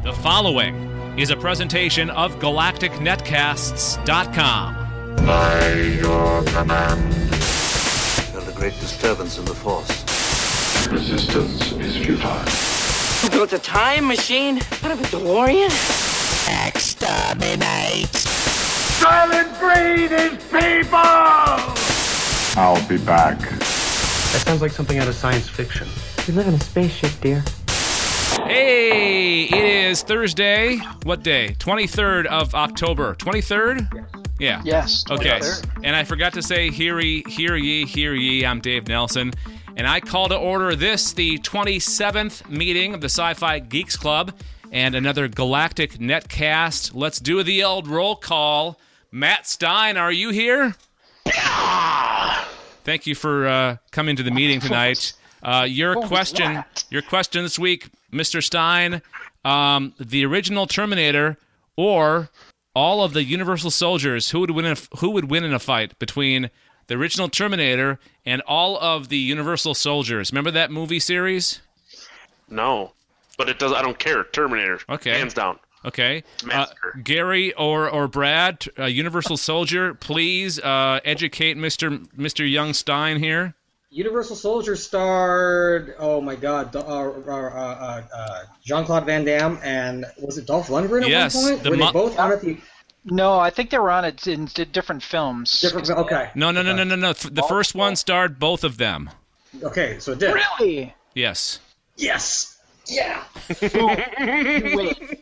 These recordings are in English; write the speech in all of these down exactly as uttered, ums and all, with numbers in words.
The following is a presentation of galactic netcasts dot com. By your command. Felt a great disturbance in the Force. Resistance is futile. So it's a time machine? Kind of a DeLorean? Exterminate! Silent breed is people! I'll be back. That sounds like something out of science fiction. We live in a spaceship, dear. Hey, it is Thursday. What day? twenty-third of October. twenty-third? Yeah. Yes. Okay. And I forgot to say, hear ye, hear ye, hear ye. I'm Dave Nelson. And I call to order this, the twenty-seventh meeting of the Sci-Fi Geeks Club and another Galactic Netcast. Let's do the old roll call. Matt Stein, are you here? Thank you for uh, coming to the meeting tonight. Uh, your question, your question this week, Mister Stein, um, the original Terminator or all of the Universal Soldiers, who would win? In a, who would win in a fight between the original Terminator and all of the Universal Soldiers? Remember that movie series? No, but it does. I don't care. Terminator. Okay, hands down. Okay, uh, Gary or or Brad, uh, Universal Soldier, please uh, educate Mister Mister Young Stein here. Universal Soldier starred, oh my God, uh, uh, uh, uh, Jean-Claude Van Damme and was it Dolph Lundgren at yes, one point? The were mo- they both on at the? No, I think they were on it in different films. Different, okay. No, no, no, no, no, no. The oh, first one starred both of them. Okay, so it did. Really? Yes. Yes. Yeah. Wait.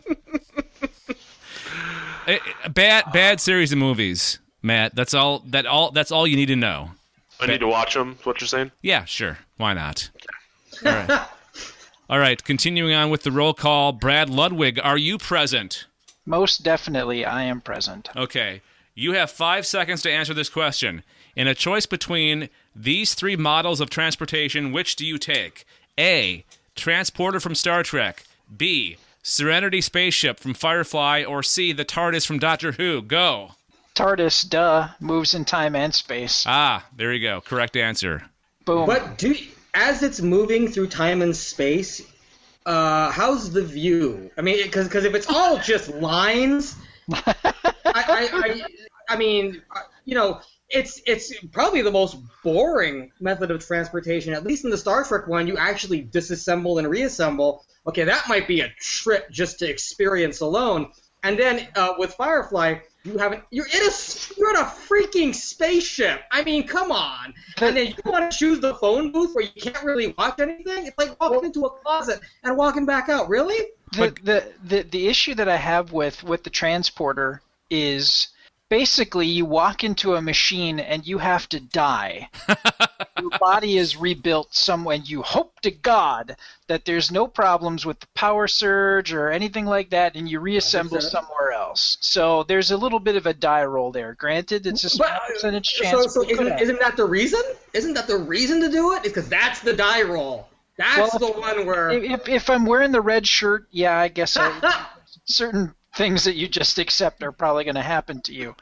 It, bad, bad series of movies, Matt. That's all. That all. That's all you need to know. I need to watch them, is what you're saying? Yeah, sure. Why not? All right. All right, continuing on with the roll call. Brad Ludwig, are you present? Most definitely, I am present. Okay. You have five seconds to answer this question. In a choice between these three models of transportation, which do you take? A, Transporter from Star Trek. B, Serenity Spaceship from Firefly. Or C, the TARDIS from Doctor Who. Go. TARDIS, duh, moves in time and space. Ah, there you go. Correct answer. Boom. But do as it's moving through time and space, uh, how's the view? I mean, because because if it's all just lines, I, I, I I mean, you know, it's it's probably the most boring method of transportation. At least in the Star Trek one, you actually disassemble and reassemble. Okay, that might be a trip just to experience alone. And then uh, with Firefly, you haven't. You're in a. You're in a freaking spaceship. I mean, come on. And then you want to choose the phone booth where you can't really watch anything. It's like walking into a closet and walking back out. Really? The, the the the issue that I have with with the transporter is basically you walk into a machine and you have to die. Your body is rebuilt somewhere, and you hope to God that there's no problems with the power surge or anything like that, and you reassemble somewhere else. So there's a little bit of a die roll there. Granted, it's a small But, percentage so, chance. so but isn't, good. isn't that the reason? Isn't that the reason to do it? It's because that's the die roll. That's Well, the one where. If, if I'm wearing the red shirt, yeah, I guess I, certain things that you just accept are probably going to happen to you.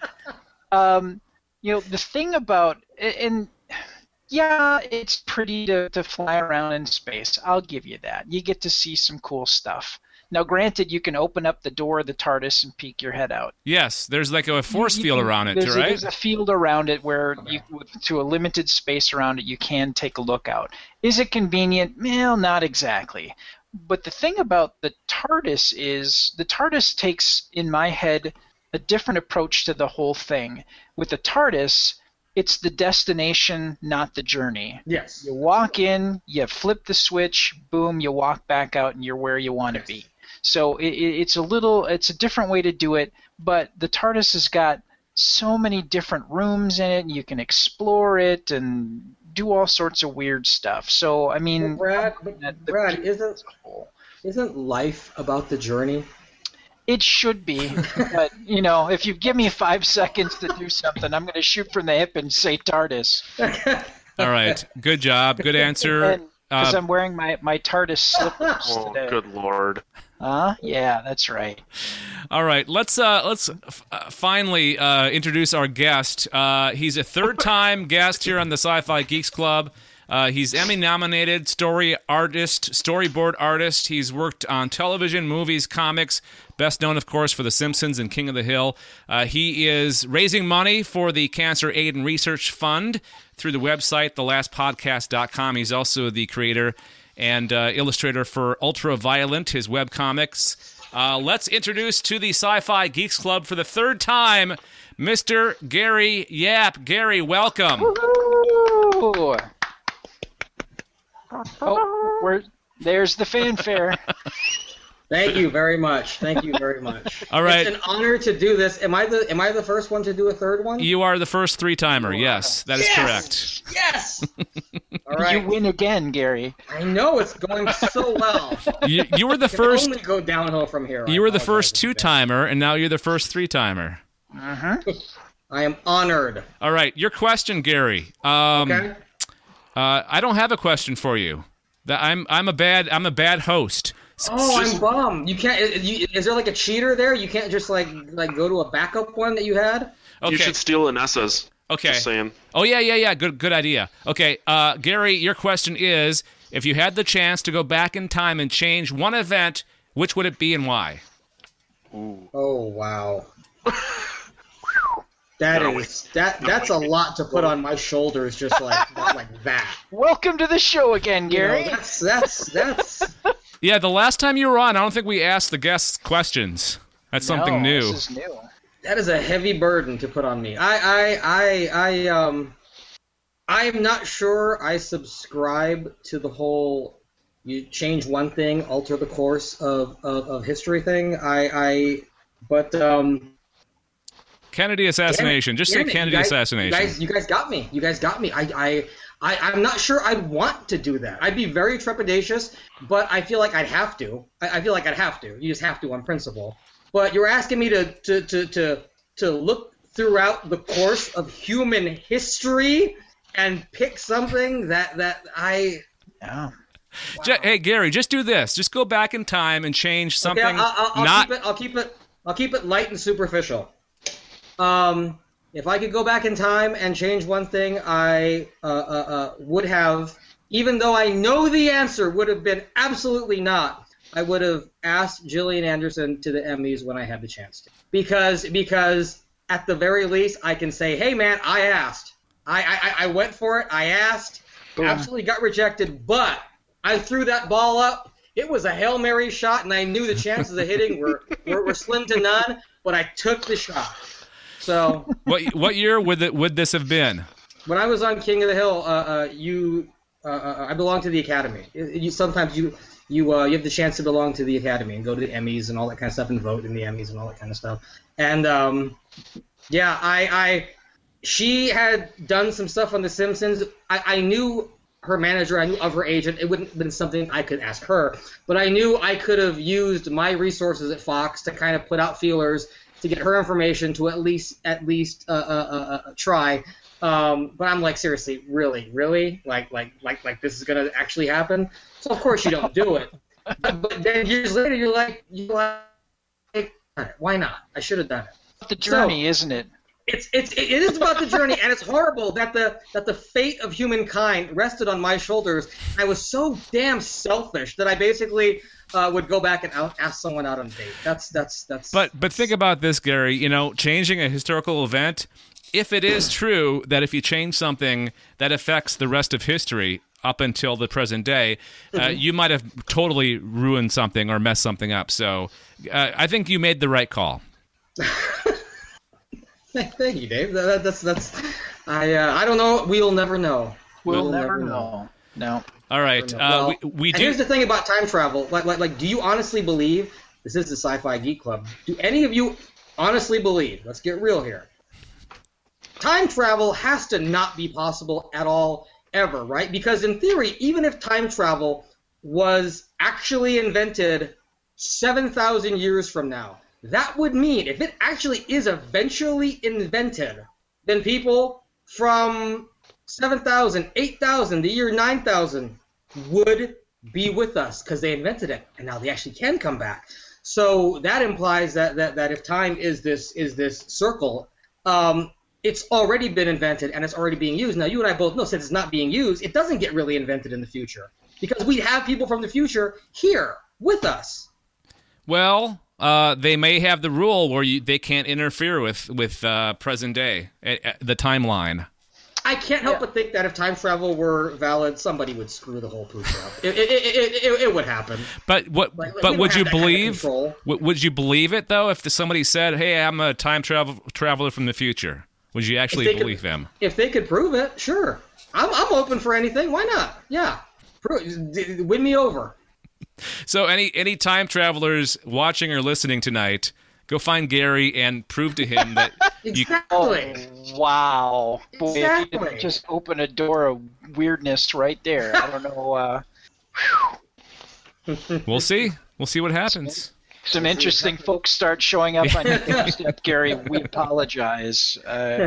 Um, you know, the thing about and yeah, it's pretty to, to fly around in space. I'll give you that. You get to see some cool stuff. Now, granted, you can open up the door of the TARDIS and peek your head out. Yes, there's like a force You field can- around it, there's right? A, there's a field around it where, you, to a limited space around it, you can take a look out. Is it convenient? Well, not exactly. But the thing about the TARDIS is the TARDIS takes, in my head, a different approach to the whole thing. With the TARDIS, it's the destination, not the journey. Yes. You walk in, you flip the switch, boom, you walk back out, and you're where you want to be. So it, it's a little, it's a different way to do it, but the TARDIS has got so many different rooms in it, and you can explore it and do all sorts of weird stuff. So, I mean... But Brad, but that- Brad isn't, isn't life about the journey? It should be, but, you know, if you give me five seconds to do something, I'm going to shoot from the hip and say TARDIS. All right. Good job. Good answer. Because Uh, I'm wearing my, my TARDIS slippers Oh, today. good lord. Huh? Yeah, that's right. All right, let's uh, let's f- uh, finally uh, introduce our guest. Uh, he's a third-time guest here on the Sci-Fi Geeks Club. Uh, he's Emmy-nominated story artist, storyboard artist. He's worked on television, movies, comics, best known, of course, for The Simpsons and King of the Hill. Uh, he is raising money for the Cancer Aid and Research Fund through the website, the last podcast dot com. He's also the creator and uh, illustrator for Ultraviolent, his webcomics. Uh, let's introduce to the Sci-Fi Geeks Club for the third time, Mister Gary Yap. Gary, welcome. Ooh. Oh, we're, there's the fanfare. Thank you very much. Thank you very much. All right. It's an honor to do this. Am I the Am I the first one to do a third one? You are the first three-timer. Yes, that is yes! correct. Yes. All right. You win again, Gary. I know it's going so well. You, you were the It can first. only go downhill from here. You I were the apologize first in advance. two-timer, and now you're the first three-timer. Uh-huh. I am honored. All right, your question, Gary. Um, Okay. uh, I don't have a question for you. That I'm I'm a bad I'm a bad host. Oh, I'm bummed. You can't. Is, you, is there like a cheater there? You can't just like like go to a backup one that you had? Okay. You should steal Anessa's. Okay. Just saying. Oh yeah, yeah, yeah. Good, good idea. Okay, uh, Gary, your question is: if you had the chance to go back in time and change one event, which would it be and why? Ooh. Oh wow. That No. is that. That's a lot to put on my shoulders, just like like that. Welcome to the show again, You know, Gary. that's that's that's. Yeah, the last time you were on, I don't think we asked the guests questions. That's something No, new. This is new. That is a heavy burden to put on me. I, I, I, I, um, I am not sure I subscribe to the whole you change one thing, alter the course of, of, of history thing. I, I, but, um, Kennedy assassination. Just say damn it, Kennedy you guys, assassination. You guys, you guys got me. You guys got me. I, I, I, I'm not sure I'd want to do that. I'd be very trepidatious, but I feel like I'd have to. I, I feel like I'd have to. You just have to on principle. But you're asking me to, to, to, to, to look throughout the course of human history and pick something that, that I... Yeah. Wow. Ju- Hey Gary, just do this. Just go back in time and change something. Okay, I'll, I'll, I'll not. keep it. I'll keep it. I'll keep it light and superficial. Um, if I could go back in time and change one thing, I uh, uh, uh, would have, even though I know the answer would have been absolutely not. I would have asked Gillian Anderson to the Emmys when I had the chance to, because because at the very least I can say, hey man, I asked. I I, I went for it. I asked. Boom. Absolutely got rejected, but I threw that ball up. It was a Hail Mary shot, and I knew the chances of hitting were, were, were slim to none, but I took the shot. So What what year would it, would this have been? when I was on King of the Hill, uh, uh, you, uh, uh, I belonged to the Academy. You, sometimes you you uh, you have the chance to belong to the Academy and go to the Emmys and all that kind of stuff and vote in the Emmys and all that kind of stuff. And um, yeah, I, I she had done some stuff on The Simpsons. I, I knew her manager, I knew of her agent. It wouldn't have been something I could ask her, but I knew I could have used my resources at Fox to kind of put out feelers to get her information to at least at least uh, uh, uh, try. Um, but I'm like, seriously, really, really, like like like like this is gonna actually happen. So of course you don't do it. But then years later, you're like, you're like, why not? I should have done it. The journey, So, isn't it? It's it's it is about the journey, and it's horrible that the that the fate of humankind rested on my shoulders. I was so damn selfish that I basically uh, would go back and out, ask someone out on a date. That's that's that's. But but think about this, Gary. You know, changing a historical event. If it is true that if you change something that affects the rest of history up until the present day, uh, you might have totally ruined something or messed something up. So uh, I think you made the right call. Thank you, Dave. That, that's that's. I uh, I don't know. We'll never know. We'll, never know. No. All right. Uh, Well, we we and do. here's the thing about time travel. Like like like, do you honestly believe this is the Sci-Fi Geek Club? Do any of you honestly believe? Let's get real here. Time travel has to not be possible at all, ever, right? Because in theory, even if time travel was actually invented seven thousand years from now, that would mean if it actually is eventually invented, then people from seven thousand, eight thousand, the year nine thousand would be with us because they invented it, and now they actually can come back. So that implies that that, that if time is this is this circle, um, it's already been invented and it's already being used. Now, you and I both know since it's not being used, it doesn't get really invented in the future because we have people from the future here with us. Well, uh, they may have the rule where you, they can't interfere with with uh, present day, uh, the timeline. I can't help yeah. but think that if time travel were valid, somebody would screw the whole pooch up. It, it, it, it, it would happen. But what? Like, but would you believe? Kind of w- would you believe it though? If somebody said, "Hey, I'm a time travel traveler from the future," would you actually believe could, them? If they could prove it, sure. I'm I'm open for anything. Why not? Yeah, prove, win me over. So, any any time travelers watching or listening tonight, go find Gary and prove to him that exactly. You... Oh, wow, boy! Exactly. If you just open a door of weirdness right there. I don't know. Uh... We'll see. We'll see what happens. Some interesting folks start showing up on your doorstep, Gary. We apologize. Uh...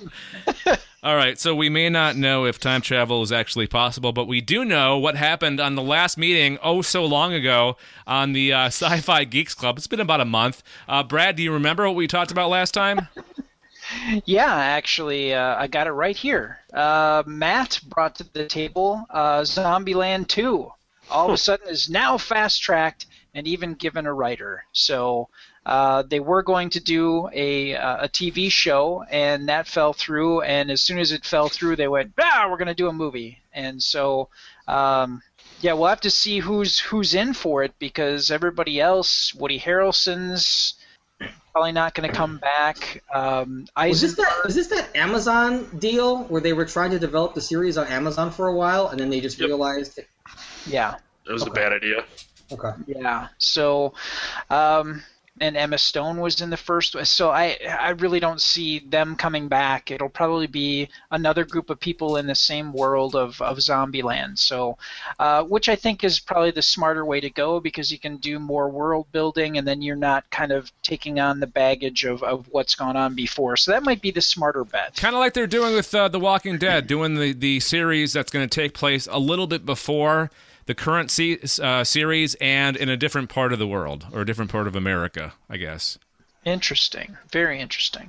All right, so we may not know if time travel is actually possible, but we do know what happened on the last meeting oh so long ago on the uh, Sci-Fi Geeks Club. It's been about a month. Uh, Brad, do you remember what we talked about last time? Yeah, actually, uh, I got it right here. Uh, Matt brought to the table uh, Zombieland two. All of a sudden is now fast-tracked and even given a writer. So uh, they were going to do a, uh, a T V show, and that fell through. And as soon as it fell through, they went, ah, we're going to do a movie. And so, um, yeah, we'll have to see who's who's in for it because everybody else, Woody Harrelson's probably not going to come back. Um, was, this that, was this that Amazon deal where they were trying to develop the series on Amazon for a while, and then they just yep. realized it? Yeah. It was okay. a bad idea. Okay. Yeah. So, um, and Emma Stone was in the first. So I, I really don't see them coming back. It'll probably be another group of people in the same world of, of Zombieland. So, uh, which I think is probably the smarter way to go because you can do more world building and then you're not kind of taking on the baggage of, of what's gone on before. So that might be the smarter bet. Kind of like they're doing with uh, The Walking Dead, doing the, the series that's going to take place a little bit before the current se- uh, series and in a different part of the world or a different part of America, I guess. Interesting. Very interesting.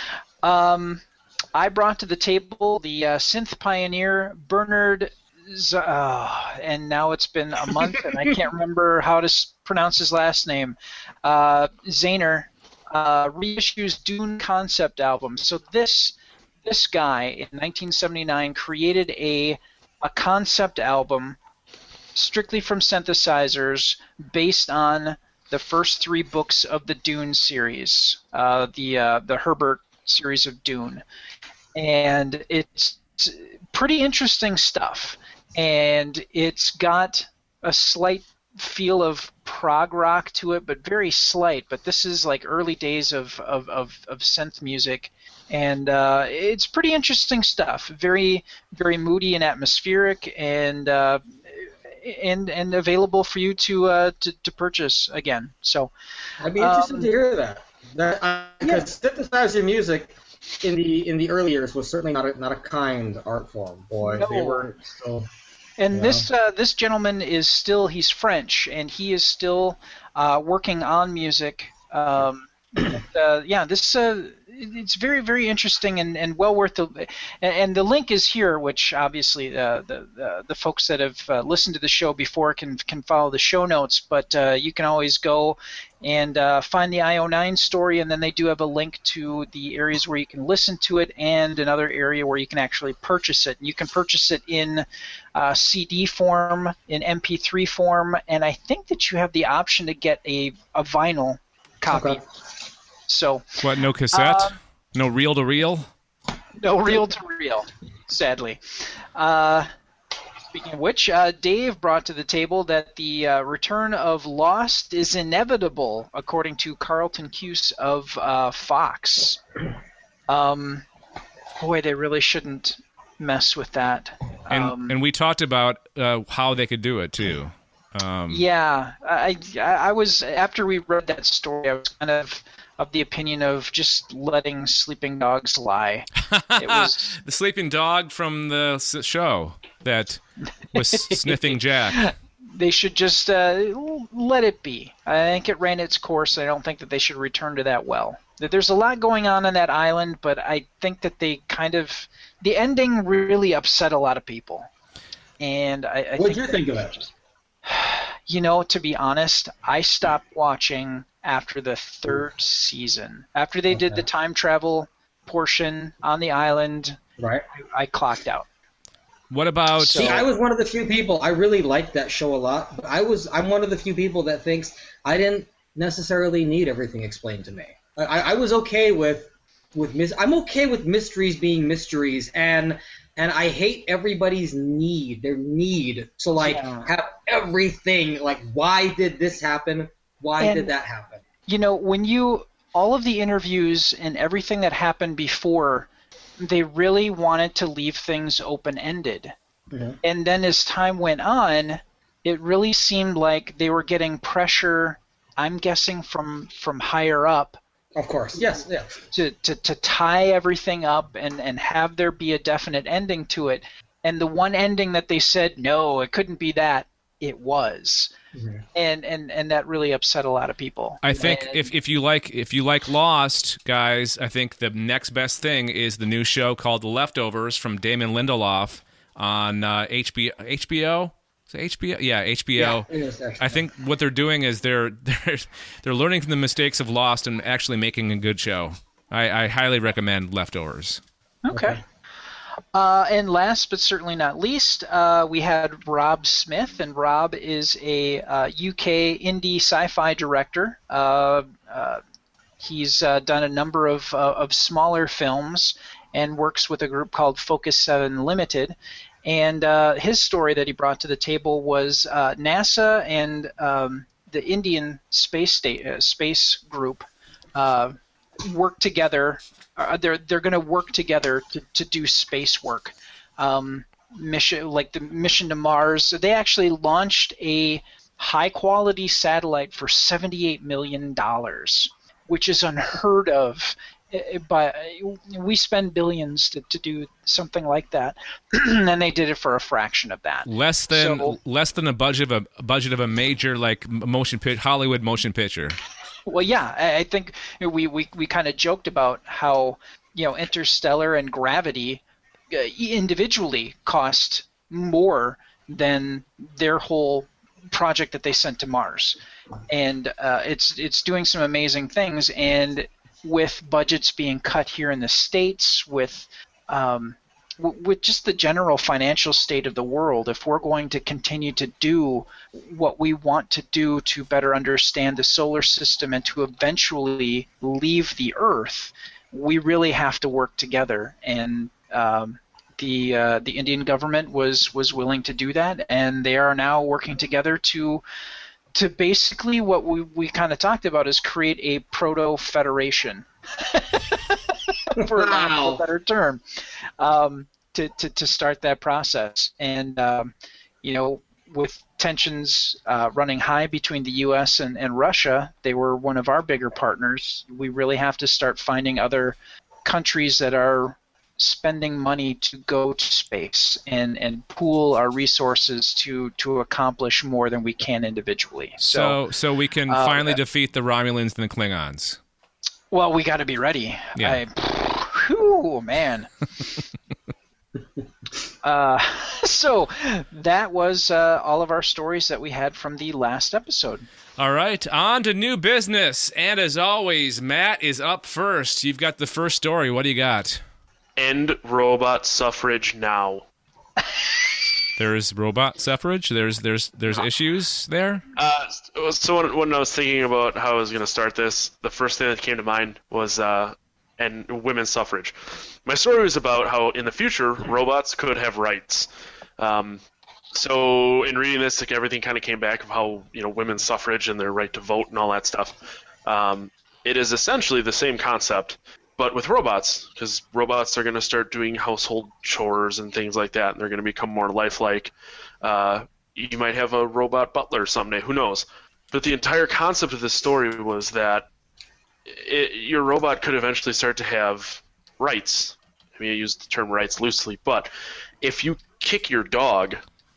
Um, I brought to the table the uh, synth pioneer Bernard Z- uh, and now it's been a month and I can't remember how to s- pronounce his last name. Uh, Zahner uh, reissues Dune concept album. So this this guy in nineteen seventy-nine created a a concept album strictly from synthesizers based on the first three books of the Dune series, uh, the uh, the Herbert series of Dune. And it's pretty interesting stuff. And it's got a slight feel of prog rock to it, but very slight. But this is like early days of, of, of, of synth music. And uh, it's pretty interesting stuff. Very, very moody and atmospheric, and uh, and and available for you to uh, to, to purchase again. So I'd be interested um, to hear that. That uh, because yeah. synthesizer music in the in the early years was certainly not a, not a kind art form. Boy, no. they were still. And yeah. this uh, this gentleman is still he's French, and he is still uh, working on music. Um, uh, yeah, this. Uh, It's very, very interesting and, and well worth the and, and the link is here, which obviously uh, the, the the folks that have uh, listened to the show before can can follow the show notes. But uh, you can always go and uh, find the I O nine story, and then they do have a link to the areas where you can listen to it and another area where you can actually purchase it. And you can purchase it in uh, C D form, in M P three form, and I think that you have the option to get a, a vinyl copy. Okay. So what? No cassette? Um, no reel to reel? No reel to reel, sadly. Uh, speaking of which, uh, Dave brought to the table that the uh, return of Lost is inevitable, according to Carlton Cuse of uh, Fox. Um, boy, they really shouldn't mess with that. And Um, and we talked about uh, how they could do it too. Um, yeah, I, I I was after we read that story, I was kind of of the opinion of just letting sleeping dogs lie. It was the sleeping dog from the s- show that was sniffing Jack. they should just uh, let it be. I think it ran its course. I don't think that they should return to that well. There's a lot going on on that island, but I think that they kind of the ending really upset a lot of people. And I, I What'd think you think of it? Just, you know, to be honest, I stopped watching after the third season. After they okay. did the time travel portion on the island, right? I, I clocked out. What about? See, I was one of the few people. I really liked that show a lot, but I was I'm one of the few people that thinks I didn't necessarily need everything explained to me. I, I was okay with with mis- I'm okay with mysteries being mysteries, and and I hate everybody's need their need to like yeah. have everything like why did this happen? Why and, did that happen? You know, when you all of the interviews and everything that happened before. They really wanted to leave things open-ended. Mm-hmm. And then as time went on, it really seemed like they were getting pressure, I'm guessing, from, from higher up. Of course, yes, yeah. To, to, to tie everything up and, and have there be a definite ending to it. And the one ending that they said, no, it couldn't be that, it was. Mm-hmm. And, and and that really upset a lot of people. I think and, if, if you like if you like Lost, guys, I think the next best thing is the new show called The Leftovers from Damon Lindelof on uh, H B O. H B O? Is it H B O? Yeah, H B O. Yeah, it is actually. I think what they're doing is they're they're they're learning from the mistakes of Lost and actually making a good show. I, I highly recommend Leftovers. Okay. okay. Uh, and last but certainly not least, uh, we had Rob Smith, and Rob is a uh, U K indie sci-fi director. Uh, uh, he's uh, done a number of uh, of smaller films and works with a group called Focus seven Limited. And uh, his story that he brought to the table was uh, NASA and um, the Indian Space State, uh, Space Group uh, work together. Uh, they're they're going to work together to, to do space work, um, mission like the mission to Mars. So they actually launched a high quality satellite for seventy-eight million dollars, which is unheard of. But we spend billions to, to do something like that, and they did it for a fraction of that. Less than so, less than a budget of a, a budget of a major like motion pic, Hollywood motion picture. Well, yeah, I think we, we, we kind of joked about how, you know, Interstellar and Gravity uh, individually cost more than their whole project that they sent to Mars. And uh, it's it's doing some amazing things. And with budgets being cut here in the States, with um, with just the general financial state of the world, if we're going to continue to do what we want to do to better understand the solar system and to eventually leave the Earth, we really have to work together. And um, the uh, the Indian government was was willing to do that, and they are now working together to to basically what we, we kind of talked about is create a proto-federation. For wow. a better term, um, to, to, to start that process. And, um, you know, with tensions uh, running high between the U S and, and Russia, they were one of our bigger partners. We really have to start finding other countries that are spending money to go to space and, and pool our resources to, to accomplish more than we can individually. So, so, so we can uh, finally uh, defeat the Romulans and the Klingons. Well, we got to be ready. Yeah. I, whew, man. uh, so that was uh, all of our stories that we had from the last episode. All right, on to new business. And as always, Matt is up first. You've got the first story. What do you got? End robot suffrage now. There's robot suffrage. There's there's there's issues there. Uh, so when, when I was thinking about how I was going to start this, the first thing that came to mind was uh, and women's suffrage. My story was about how in the future robots could have rights. Um, so in reading this, like everything kind of came back of how you know women's suffrage and their right to vote and all that stuff. Um, it is essentially the same concept, but with robots, because robots are going to start doing household chores and things like that, and they're going to become more lifelike. Uh, you might have a robot butler someday, who knows? But the entire concept of this story was that it, your robot could eventually start to have rights. I mean, I use the term rights loosely, but if you kick your dog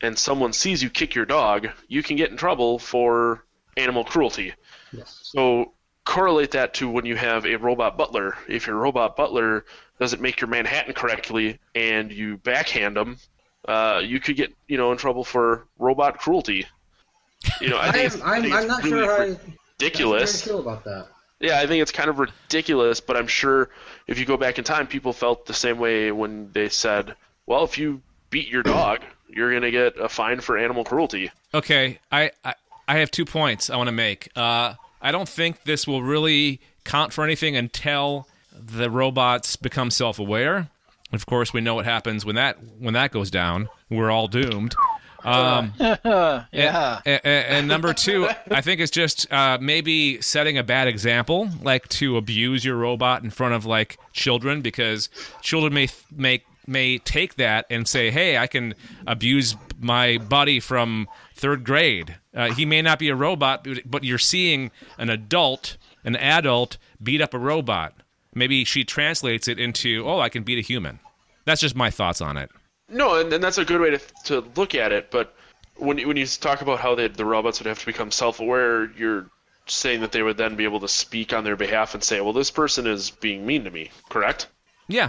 and someone sees you kick your dog, you can get in trouble for animal cruelty. Yes. So correlate that to when you have a robot butler. If your robot butler doesn't make your Manhattan correctly and you backhand them, uh, you could get you know in trouble for robot cruelty. You know, I think it's, I'm, I think I'm it's not really sure how ridiculous. I feel about that. Yeah, I think it's kind of ridiculous, but I'm sure if you go back in time, people felt the same way when they said, well, if you beat your dog, you're going to get a fine for animal cruelty. Okay, I, I, I have two points I want to make. Uh, I don't think this will really count for anything until the robots become self-aware. Of course, we know what happens when that when that goes down. We're all doomed. Um, yeah. And, and, and number two, I think it's just uh, maybe setting a bad example, like to abuse your robot in front of like children, because children may may may take that and say, "Hey, I can abuse my buddy from third grade. Uh, he may not be a robot, but you're seeing an adult, an adult, beat up a robot. Maybe she translates it into, oh, I can beat a human." That's just my thoughts on it. No, and, and that's a good way to to look at it. But when you, when you talk about how they, the robots would have to become self-aware, you're saying that they would then be able to speak on their behalf and say, well, this person is being mean to me, correct? Yeah.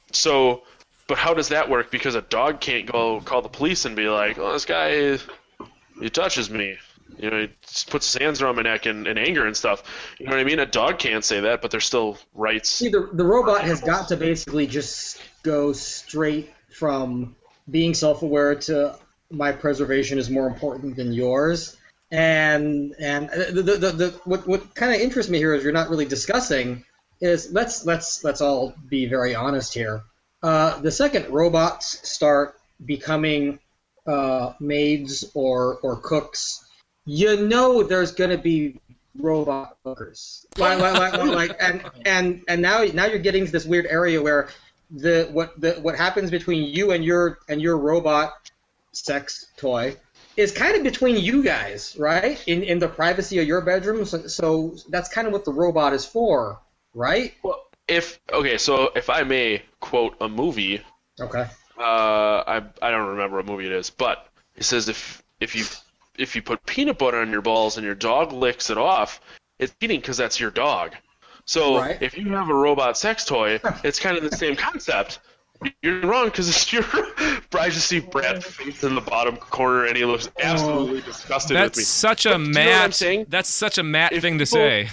So, but how does that work? Because a dog can't go call the police and be like, oh, this guy, he touches me. You know, he puts his hands around my neck in, in anger and stuff. You know what I mean? A dog can't say that, but there's still rights. See, the, the robot has got to basically just go straight from being self-aware to my preservation is more important than yours. And and the, the, the, the what what kind of interests me here is you're not really discussing is let's let's let's all be very honest here. Uh, the second robots start becoming uh, maids or or cooks, you know there's going to be robot cookers. Like, like, like, like, and and and now now you're getting to this weird area where the what the what happens between you and your and your robot sex toy is kind of between you guys, right? In in the privacy of your bedroom. So, so that's kind of what the robot is for, right? Well, if okay, so if I may quote a movie, Okay. uh, I I don't remember what movie it is, but it says if if you if you put peanut butter on your balls and your dog licks it off, it's cheating because that's your dog. So Right. if you have a robot sex toy, it's kind of the same concept. You're wrong because it's your. I just see Brad's face in the bottom corner, and he looks absolutely disgusted with me. That's such a But do you know what I'm Matt. saying? That's such a Matt If thing to people- say.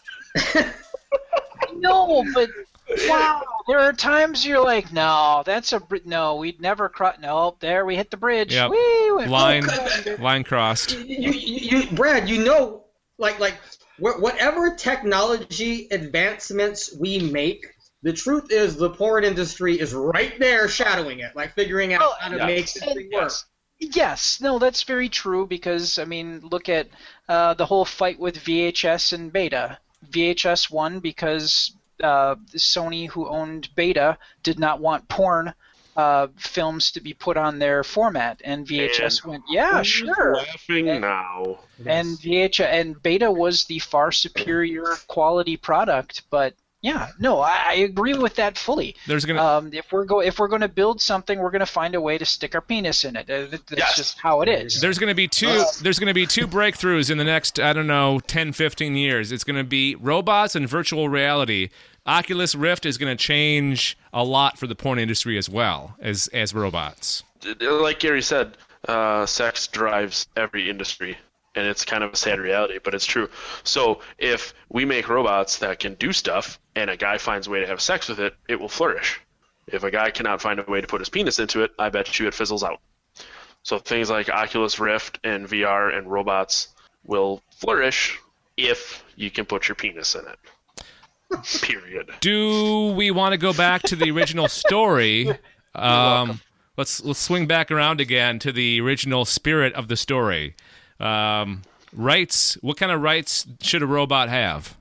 No, but wow, there are times you're like, no, that's a br- no. We'd never cross. No, there we hit the bridge. Yep. Whee, went- Line, oh, line crossed. You, you, you, Brad, you know, like like wh- whatever technology advancements we make, the truth is the porn industry is right there shadowing it, like figuring out Oh, how to yeah. make this thing work. Yes, no, that's very true because I mean, look at uh, the whole fight with V H S and Beta. V H S won because uh, Sony, who owned Beta, did not want porn uh, films to be put on their format, and V H S And went, yeah, Who's sure. Laughing And- now. And V H S and Beta was the far superior quality product, but yeah, no, I, I agree with that fully. There's gonna Um, if we're go if we're going to build something, we're going to find a way to stick our penis in it. Uh, that- That's Yes. just how it is. There's going to be two. There's going to be two breakthroughs in the next, I don't know, ten, fifteen years. It's going to be robots and virtual reality. Oculus Rift is going to change a lot for the porn industry as well as as robots. Like Gary said, uh, sex drives every industry, and it's kind of a sad reality, but it's true. So if we make robots that can do stuff, and a guy finds a way to have sex with it, it will flourish. If a guy cannot find a way to put his penis into it, I bet you it fizzles out. So things like Oculus Rift and V R and robots will flourish if you can put your penis in it. Period. Do we want to go back to the original story? Um, let's let's swing back around again to the original spirit of the story. Um, rights. What kind of rights should a robot have?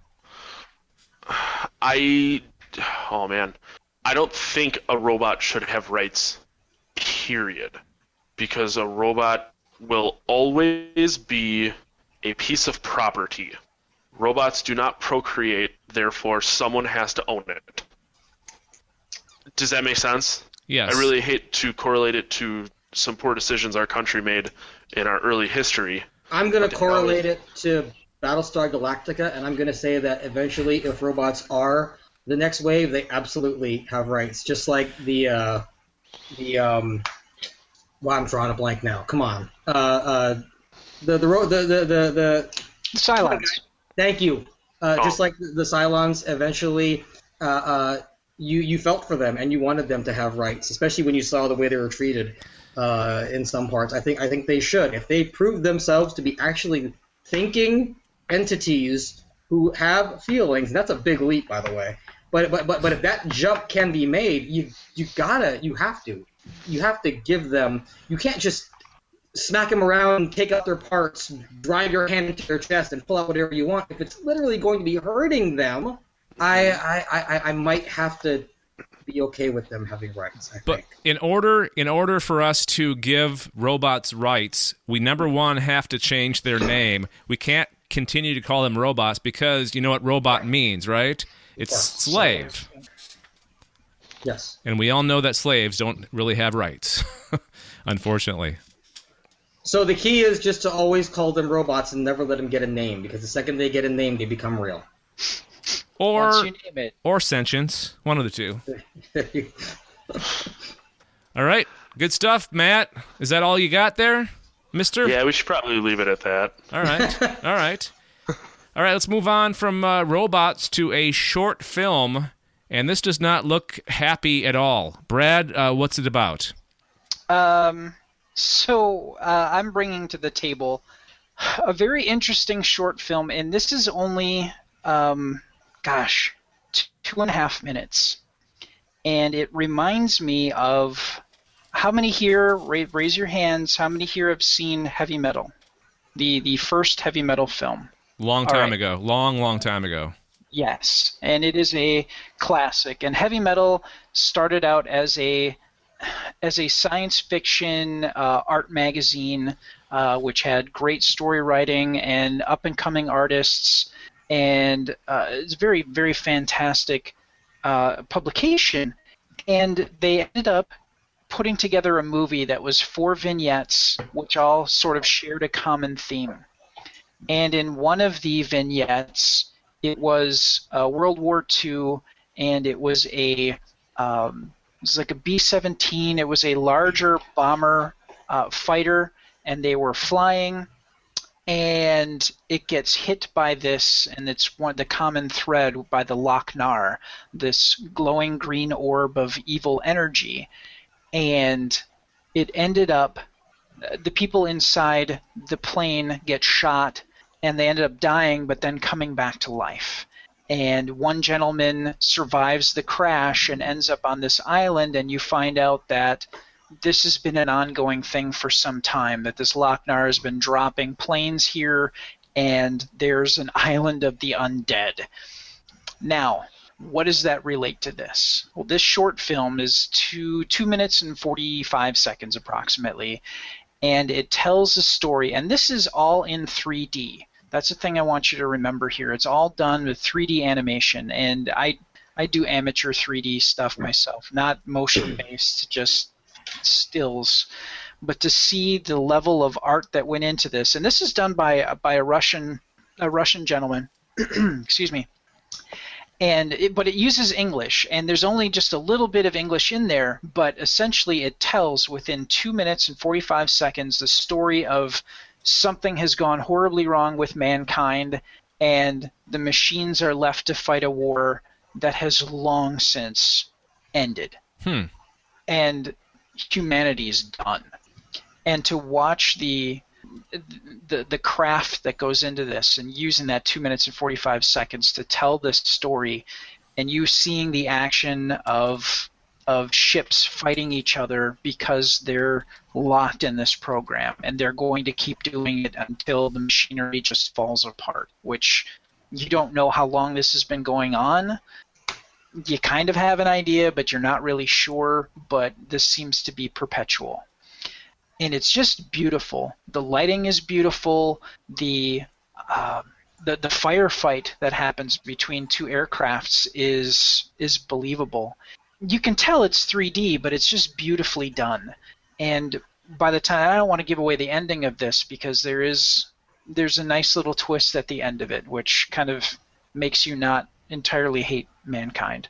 I, oh man, I don't think a robot should have rights, period. Because a robot will always be a piece of property. Robots do not procreate, therefore someone has to own it. Does that make sense? Yes. I really hate to correlate it to some poor decisions our country made in our early history. I'm going to correlate it to Battlestar Galactica, and I'm going to say that eventually, if robots are the next wave, they absolutely have rights. Just like the, uh, the um, well, I'm drawing a blank now. Come on. Uh, uh, the, the, the, the, the, the Cylons. Thank you. Uh, Oh. Just like the Cylons, eventually, uh, uh, you, you felt for them, and you wanted them to have rights, especially when you saw the way they were treated. Uh, in some parts, I think I think they should. If they prove themselves to be actually thinking entities who have feelings, and that's a big leap, by the way. But but but but if that jump can be made, you you gotta you have to you have to give them. You can't just smack them around, take out their parts, drive your hand into their chest, and pull out whatever you want. If it's literally going to be hurting them, I I I, I might have to be okay with them having rights, I But think. in order in order for us to give robots rights, we number one have to change their name. We can't continue to call them robots because you know what robot means, right? It's Yeah. slave. Yes. And we all know that slaves don't really have rights, unfortunately. So the key is just to always call them robots and never let them get a name, because the second they get a name, they become real. Or Once you name it. or sentience, one of the two. All right, good stuff, Matt. Is that all you got there, Mister? Yeah, we should probably leave it at that. All right, all right, all right. Let's move on from uh, robots to a short film, and this does not look happy at all. Brad, uh, what's it about? Um, so uh, I'm bringing to the table a very interesting short film, and this is only, um, gosh, t- two and a half minutes. And it reminds me of, how many here, ra- raise your hands, how many here have seen Heavy Metal? The, the first Heavy Metal film. Long All time right. ago, long, long time ago. Yes, and it is a classic. And Heavy Metal started out as a as a science fiction uh, art magazine, uh, which had great story writing and up and coming artists, and uh, it's a very very fantastic uh, publication. And they ended up putting together a movie that was four vignettes, which all sort of shared a common theme. And in one of the vignettes, it was uh, World War Two, and it was a um, it was like a B seventeen. It was a larger bomber uh, fighter, and they were flying, and it gets hit by this, and it's one the common thread by the Lochnar, this glowing green orb of evil energy, and it ended up the people inside the plane get shot, and they ended up dying, but then coming back to life. And one gentleman survives the crash and ends up on this island, and you find out that this has been an ongoing thing for some time, that this Lochnar has been dropping planes here, and there's an island of the undead. Now, what does that relate to this? Well, this short film is two, two minutes and forty-five seconds approximately, and it tells a story, and this is all in three D. That's the thing I want you to remember here. It's all done with three D animation, and I I do amateur three D stuff myself, not motion-based, just stills. But to see the level of art that went into this, and this is done by by a Russian a Russian gentleman, excuse me, and it, but it uses English, and there's only just a little bit of English in there, but essentially it tells within two minutes and forty-five seconds the story of something has gone horribly wrong with mankind, and the machines are left to fight a war that has long since ended. Hmm. And humanity is done. And to watch the the the craft that goes into this, and using that two minutes and forty-five seconds to tell this story, and you seeing the action of of ships fighting each other because they're locked in this program, and they're going to keep doing it until the machinery just falls apart, which you don't know how long this has been going on. You kind of have an idea, but you're not really sure, but this seems to be perpetual. And it's just beautiful. The lighting is beautiful. The uh, the the firefight that happens between two aircrafts is is believable. You can tell it's three D, but it's just beautifully done. And by the time, I don't want to give away the ending of this because there is there's a nice little twist at the end of it, which kind of makes you not entirely hate mankind.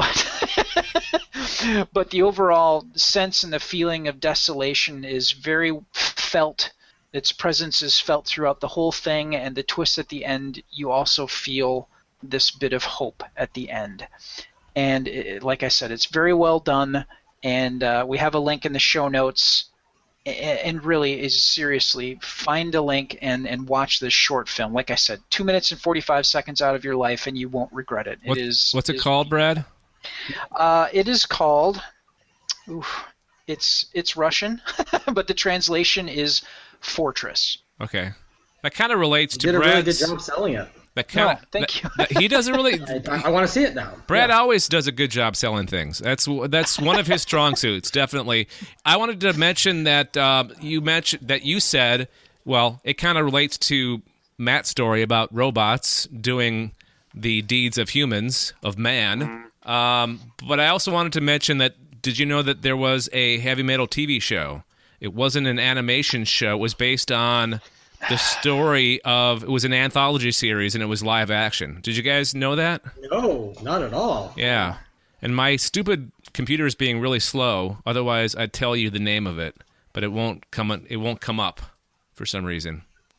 But but the overall sense and the feeling of desolation is very felt. Its presence is felt throughout the whole thing, and the twist at the end, you also feel this bit of hope at the end. And it, like I said, it's very well done, and uh, we have a link in the show notes. And really, is seriously, find a link and, and watch this short film. Like I said, two minutes and forty-five seconds out of your life, and you won't regret it. What, it is. What's it is, called, Brad? Uh, it is called. Oof, it's it's Russian, but the translation is Fortress. Okay, that kind of relates You to did a Brad's. really good job selling it. That kind of. No, thank you. That, he doesn't really. I, I want to see it now. Brad Yeah. always does a good job selling things. That's that's one of his strong suits, definitely. I wanted to mention that uh, you mentioned that you said, well, it kind of relates to Matt's story about robots doing the deeds of humans, of man. Um, but I also wanted to mention that, did you know that there was a heavy metal T V show? It wasn't an animation show. It was based on the story of, it was an anthology series, and it was live action. Did you guys know that? No, not at all. Yeah. And my stupid computer is being really slow. Otherwise, I'd tell you the name of it, but it won't come. It won't come up for some reason.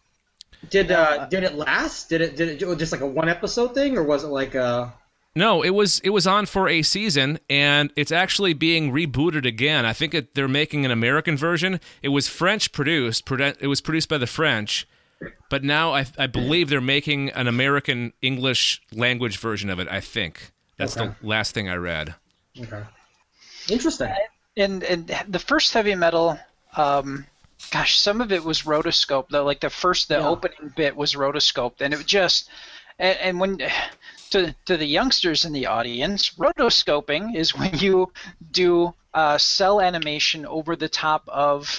Did uh, did it last? Did it did it just like a one episode thing, or was it like a? No, it was it was on for a season, and it's actually being rebooted again. I think it, they're making an American version. It was French produced. It was produced by the French, but now I, I believe they're making an American English language version of it. I think that's Okay. the last thing I read. Okay. Interesting. And and the first heavy metal, um, gosh, some of it was rotoscoped. Though, like the first, the Yeah. opening bit was rotoscoped, and it was just, and, and when to to the youngsters in the audience, rotoscoping is when you do uh, cell animation over the top of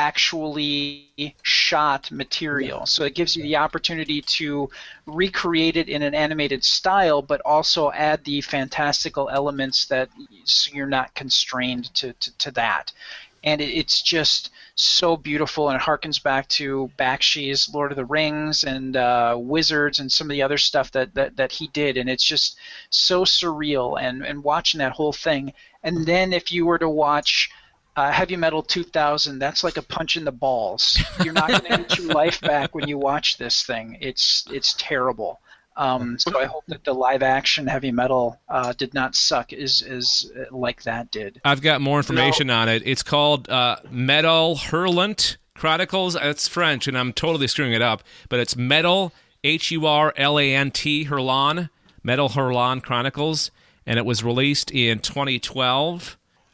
actually shot material. So it gives you the opportunity to recreate it in an animated style, but also add the fantastical elements that so you're not constrained to, to, to that. And it, it's just so beautiful, and it harkens back to Bakshi's Lord of the Rings and uh, Wizards and some of the other stuff that, that, that he did. And it's just so surreal, and, and watching that whole thing. And then if you were to watch Uh, Heavy Metal two thousand, that's like a punch in the balls. You're not going to get your life back when you watch this thing. It's it's terrible. Um, so I hope that the live action Heavy Metal uh, did not suck as as uh, like that did. I've got more information No. on it. It's called uh, Metal Hurlant Chronicles. It's French, and I'm totally screwing it up, but it's Metal, H U R L A N T, Hurlant, Metal Hurlant Chronicles, and it was released in twenty twelve.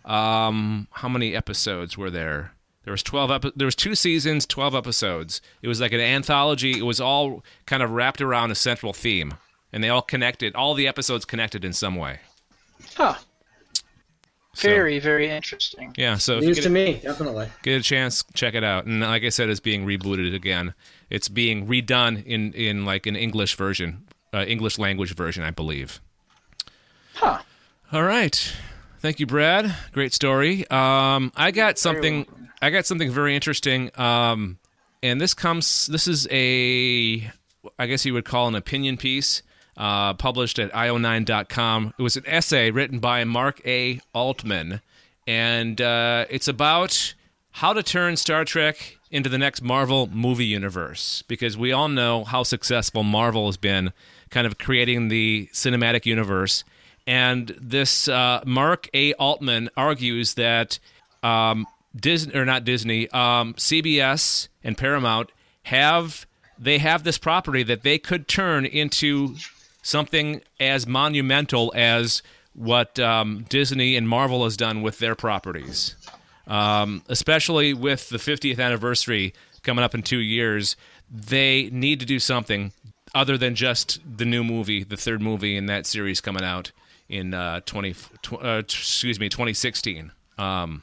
Um, how many episodes were there? There was twelve. Epi- there was two seasons, twelve episodes. It was like an anthology. It was all kind of wrapped around a central theme, and they all connected. All the episodes connected in some way. Huh. So- Very, very interesting. Yeah. So if you News get to a, me, definitely. get a chance, check it out. And like I said, it's being rebooted again. It's being redone in in like an English version, uh, English language version, I believe. Huh. All right. Thank you, Brad. Great story. Um, I got something. I got something very interesting. Um, and this comes. This is a, I guess you would call an opinion piece, uh, published at I O nine dot com. It was an essay written by Mark A. Altman, and uh, it's about how to turn Star Trek into the next Marvel movie universe. Because we all know how successful Marvel has been, kind of creating the cinematic universe. And this uh, Mark A. Altman argues that um, Disney or not Disney, um, C B S and Paramount have they have this property that they could turn into something as monumental as what um, Disney and Marvel has done with their properties, um, especially with the fiftieth anniversary coming up in two years. They need to do something other than just the new movie, the third movie in that series coming out in uh, twenty, tw- uh, excuse me, twenty sixteen. Um,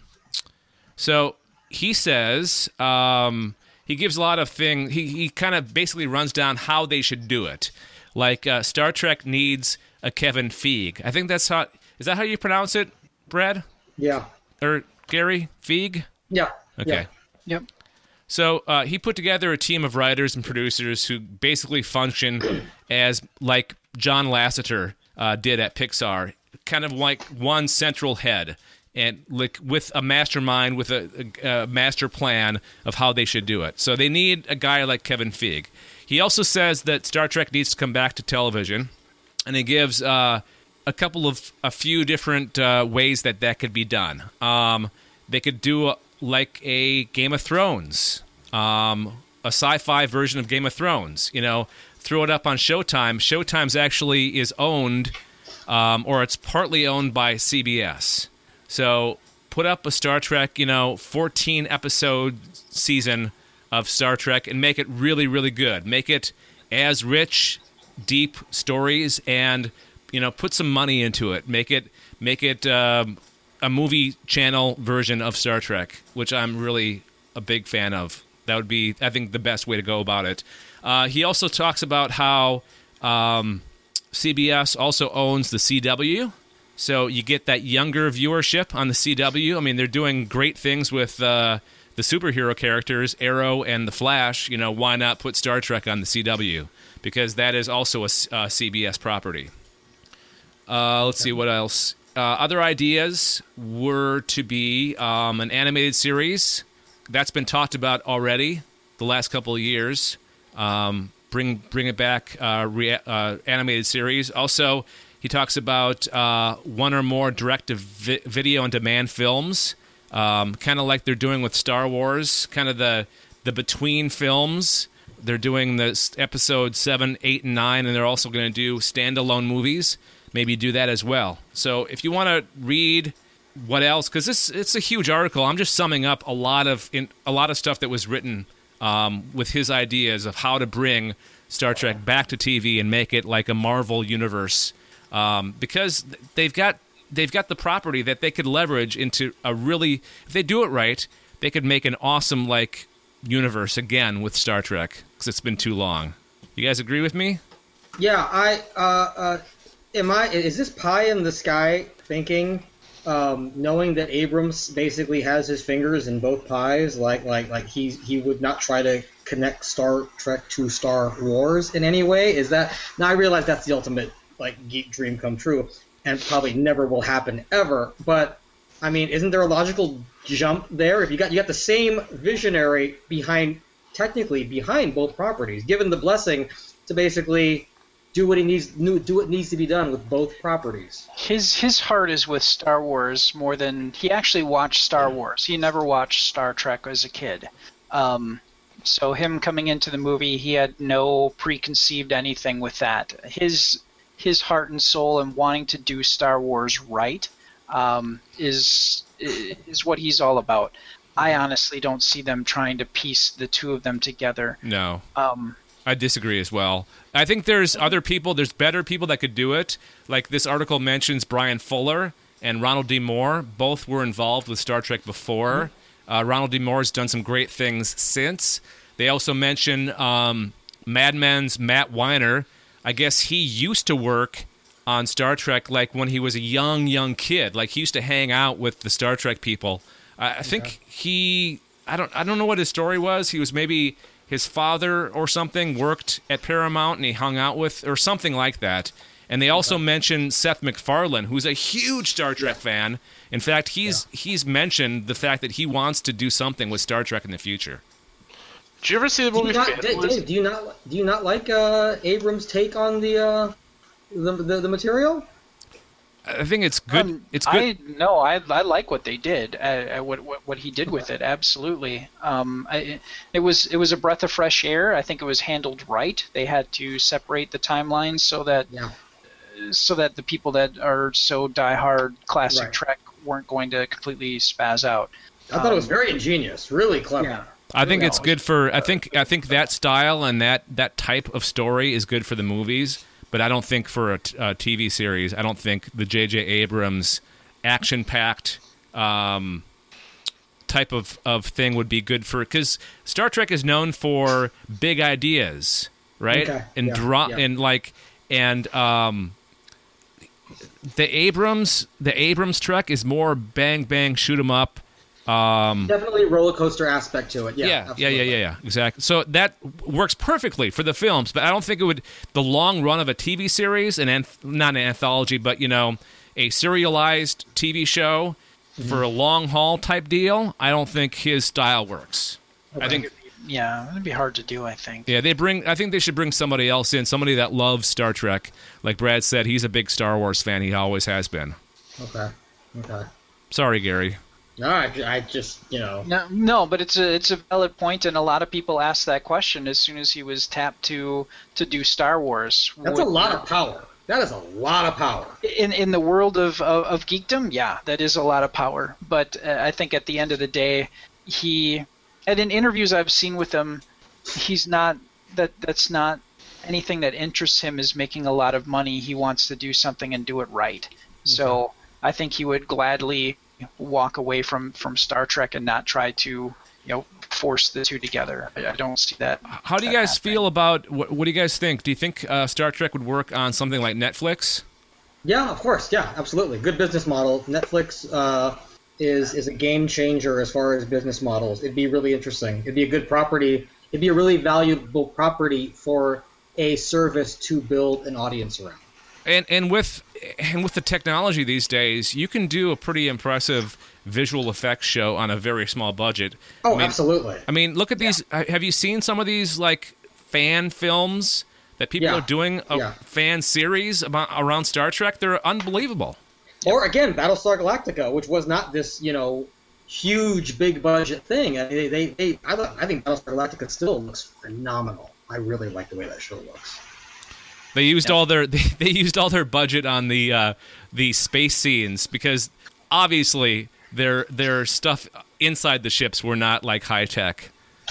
so he says um, he gives a lot of things. He he kind of basically runs down how they should do it. Like uh, Star Trek needs a Kevin Feige. I think that's how. Is that how you pronounce it, Brad? Yeah. Or Gary Feige? Yeah. Okay. Yeah. Yep. So uh, he put together a team of writers and producers who basically function as like John Lasseter uh, did at Pixar, kind of like one central head, and like with a mastermind, with a, a, a master plan of how they should do it. So they need a guy like Kevin Feige. He also says that Star Trek needs to come back to television, and he gives uh, a couple of a few different uh, ways that that could be done. Um, they could do a, like a Game of Thrones, um, a sci-fi version of Game of Thrones. You know, throw it up on Showtime. Showtime's actually is owned, um, or it's partly owned by C B S. So put up a Star Trek, you know, fourteen episode season of Star Trek and make it really, really good. Make it as rich, deep stories, and you know, put some money into it. Make it, make it. Um, a movie channel version of Star Trek, which I'm really a big fan of. That would be, I think, the best way to go about it. Uh, he also talks about how um, C B S also owns the C W, so you get that younger viewership on the C W. I mean, they're doing great things with uh, the superhero characters, Arrow and the Flash. You know, why not put Star Trek on the C W? Because that is also a, a C B S property. Uh, let's see what else. Uh, other ideas were to be um, an animated series. That's been talked about already the last couple of years. Um, bring bring it back, uh, re- uh, animated series. Also, he talks about uh, one or more direct-to-video on-demand films, um, kind of like they're doing with Star Wars, kind of the, the between films. They're doing this episode seven, eight, and nine, and they're also going to do standalone movies. Maybe do that as well. So if you want to read what else, because this it's a huge article. I'm just summing up a lot of in, a lot of stuff that was written um, with his ideas of how to bring Star Trek back to T V and make it like a Marvel universe. Um, because they've got they've got the property that they could leverage into a really, if they do it right, they could make an awesome like universe again with Star Trek, because it's been too long. You guys agree with me? Yeah, I. Uh, uh... Am I? Is this pie in the sky thinking, um, knowing that Abrams basically has his fingers in both pies, like like like he he would not try to connect Star Trek to Star Wars in any way? Is that? Now I realize that's the ultimate like geek dream come true, and probably never will happen ever. But I mean, isn't there a logical jump there? If you got you got the same visionary behind, technically behind both properties, given the blessing to basically do what he needs do what needs to be done with both properties. His his heart is with Star Wars more than he actually watched Star Wars. He never watched Star Trek as a kid. Um, so him coming into the movie, he had no preconceived anything with that. His his heart and soul and wanting to do Star Wars right um, is is what he's all about. I honestly don't see them trying to piece the two of them together. No. Um, I disagree as well. I think there's other people, there's better people that could do it. Like this article mentions Brian Fuller and Ronald D. Moore. Both were involved with Star Trek before. Uh, Ronald D. Moore has done some great things since. They also mention um, Mad Men's Matt Weiner. I guess he used to work on Star Trek like when he was a young, young kid. Like he used to hang out with the Star Trek people. I, I think yeah. he, I don't, I don't know what his story was. He was maybe... his father or something worked at Paramount and he hung out with, or something like that. And they also okay. mention Seth MacFarlane, who's a huge Star Trek yeah. fan. In fact, he's yeah. he's mentioned the fact that he wants to do something with Star Trek in the future. Did you ever see the movie? Do you not, Dave, Dave, do you not do you not like uh, Abrams' take on the, uh, the the the material? I think it's good. Um, it's good. I, no, I I like what they did. Uh, what, what what he did with it, absolutely. Um, I, it was it was a breath of fresh air. I think it was handled right. They had to separate the timelines so that yeah. so that the people that are so diehard classic right. Trek weren't going to completely spaz out. I thought um, it was very ingenious, really clever. Yeah. I think it's good for. I think I think that style and that that type of story is good for the movies. But I don't think for a, t- a T V series, I don't think the J J Abrams action-packed um, type of, of thing would be good for... Because Star Trek is known for big ideas, right? Okay. And, yeah. dra- yeah. and like... And um, the Abrams the Abrams Trek is more bang, bang, shoot 'em up, Um, Definitely roller coaster aspect to it. Yeah, yeah, yeah, yeah, yeah, yeah, exactly. So that works perfectly for the films, but I don't think it would. The long run of a T V series, an anth- not an anthology, but you know, a serialized T V show mm-hmm. for a long haul type deal. I don't think his style works. Okay. I think. Yeah, it'd be hard to do, I think. Yeah, they bring. I think they should bring somebody else in, somebody that loves Star Trek. Like Brad said, he's a big Star Wars fan. He always has been. Okay. Okay. Sorry, Gary. No, I, I just, you know. No, no, but it's a it's a valid point, and a lot of people asked that question as soon as he was tapped to to do Star Wars. That's a lot of power. That is a lot of power. In in the world of, of, of geekdom, yeah, that is a lot of power. But uh, I think at the end of the day, he, and in interviews I've seen with him, he's not, that that's not anything that interests him is making a lot of money. He wants to do something and do it right. Okay. So I think he would gladly walk away from, from Star Trek and not try to, you know, force the two together. I, I don't see that. How do you guys happening. feel about, what, what do you guys think? Do you think uh, Star Trek would work on something like Netflix? Yeah, of course. Yeah, absolutely. Good business model. Netflix uh, is is a game changer as far as business models. It'd be really interesting. It'd be a good property. It'd be a really valuable property for a service to build an audience around. And and with and with the technology these days, you can do a pretty impressive visual effects show on a very small budget. Oh, I mean, absolutely. I mean, look at these. Yeah. Have you seen some of these like fan films that people yeah. are doing a yeah. fan series about around Star Trek? They're unbelievable. Or again, Battlestar Galactica, which was not this, you know, huge big budget thing. I mean, they, they, they I, I think Battlestar Galactica still looks phenomenal. I really like the way that show looks. They used yeah. all their they, they used all their budget on the uh, the space scenes because obviously their their stuff inside the ships were not like high tech.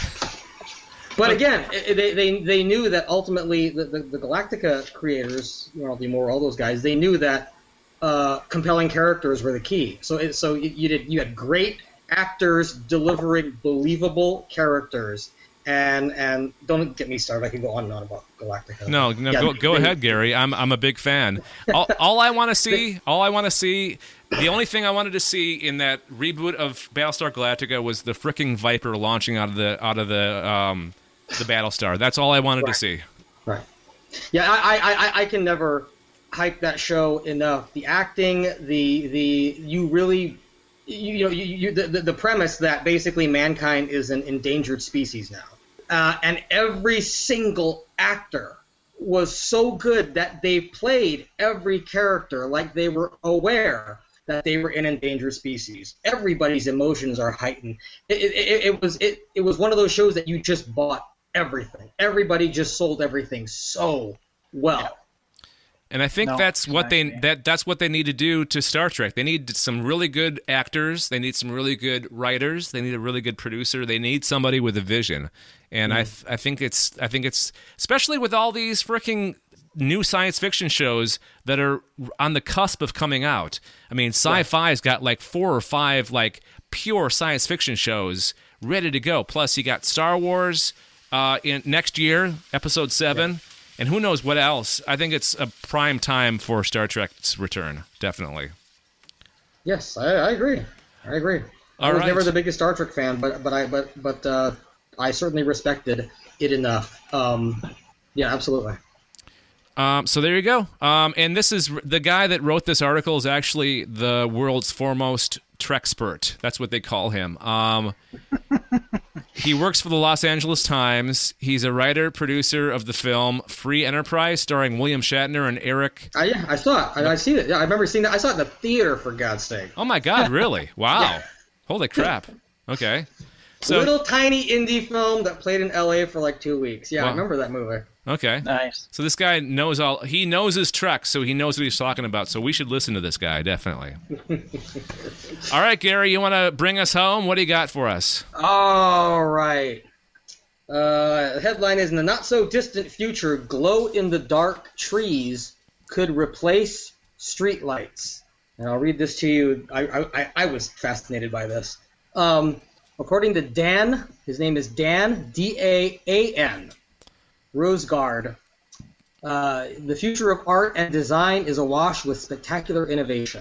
But again, they, they they knew that ultimately the, the, the Galactica creators, you know, the more all those guys, they knew that uh, compelling characters were the key. So it, so you, you did you had great actors delivering believable characters. And and don't get me started. I can go on and on about Galactica. No, no, yeah, go, go they, ahead, Gary. I'm I'm a big fan. All, all I want to see, all I want to see, the only thing I wanted to see in that reboot of Battlestar Galactica was the fricking Viper launching out of the out of the um the Battlestar. That's all I wanted right. to see. Right. Yeah, I, I I can never hype that show enough. The acting, the the you really. You, you know, you, you, the, the premise that basically mankind is an endangered species now. Uh, and every single actor was so good that they played every character like they were aware that they were an endangered species. Everybody's emotions are heightened. It, it, it, was, it, it was one of those shows that you just bought everything. Everybody just sold everything so well. Yeah. And I think no, that's what they that that's what they need to do to Star Trek. They need some really good actors. They need some really good writers. They need a really good producer. They need somebody with a vision. And mm. I th- I think it's I think it's especially with all these freaking new science fiction shows that are on the cusp of coming out. I mean, Sci-Fi's got like four or five like pure science fiction shows ready to go. Plus, you got Star Wars uh, in next year, Episode Seven. Yeah. And who knows what else? I think it's a prime time for Star Trek's return, definitely. Yes, I, I agree. I agree. All I was right. never the biggest Star Trek fan, but but I but but uh, I certainly respected it enough. Um, yeah, absolutely. Um, so there you go. Um, and this is the guy that wrote this article is actually the world's foremost Trekspert. That's what they call him. Um, he works for the Los Angeles Times. He's a writer, producer of the film Free Enterprise, starring William Shatner and Eric. Uh, yeah, I saw it. I, I seen it. Yeah, I remember seeing that. I saw it in the theater, for God's sake. Oh my God! Really? Wow! Yeah. Holy crap! Okay. So, little tiny indie film that played in L A for like two weeks. Yeah, wow. I remember that movie. Okay. Nice. So this guy knows all. He knows his Trek, so he knows what he's talking about. So we should listen to this guy, definitely. All right, Gary, you want to bring us home? What do you got for us? All right. Uh, the headline is, in the not-so-distant future, glow-in-the-dark trees could replace streetlights. And I'll read this to you. I, I, I was fascinated by this. Um, according to Dan, his name is Dan, D A A N, Rosegard. Uh, the future of art and design is awash with spectacular innovation.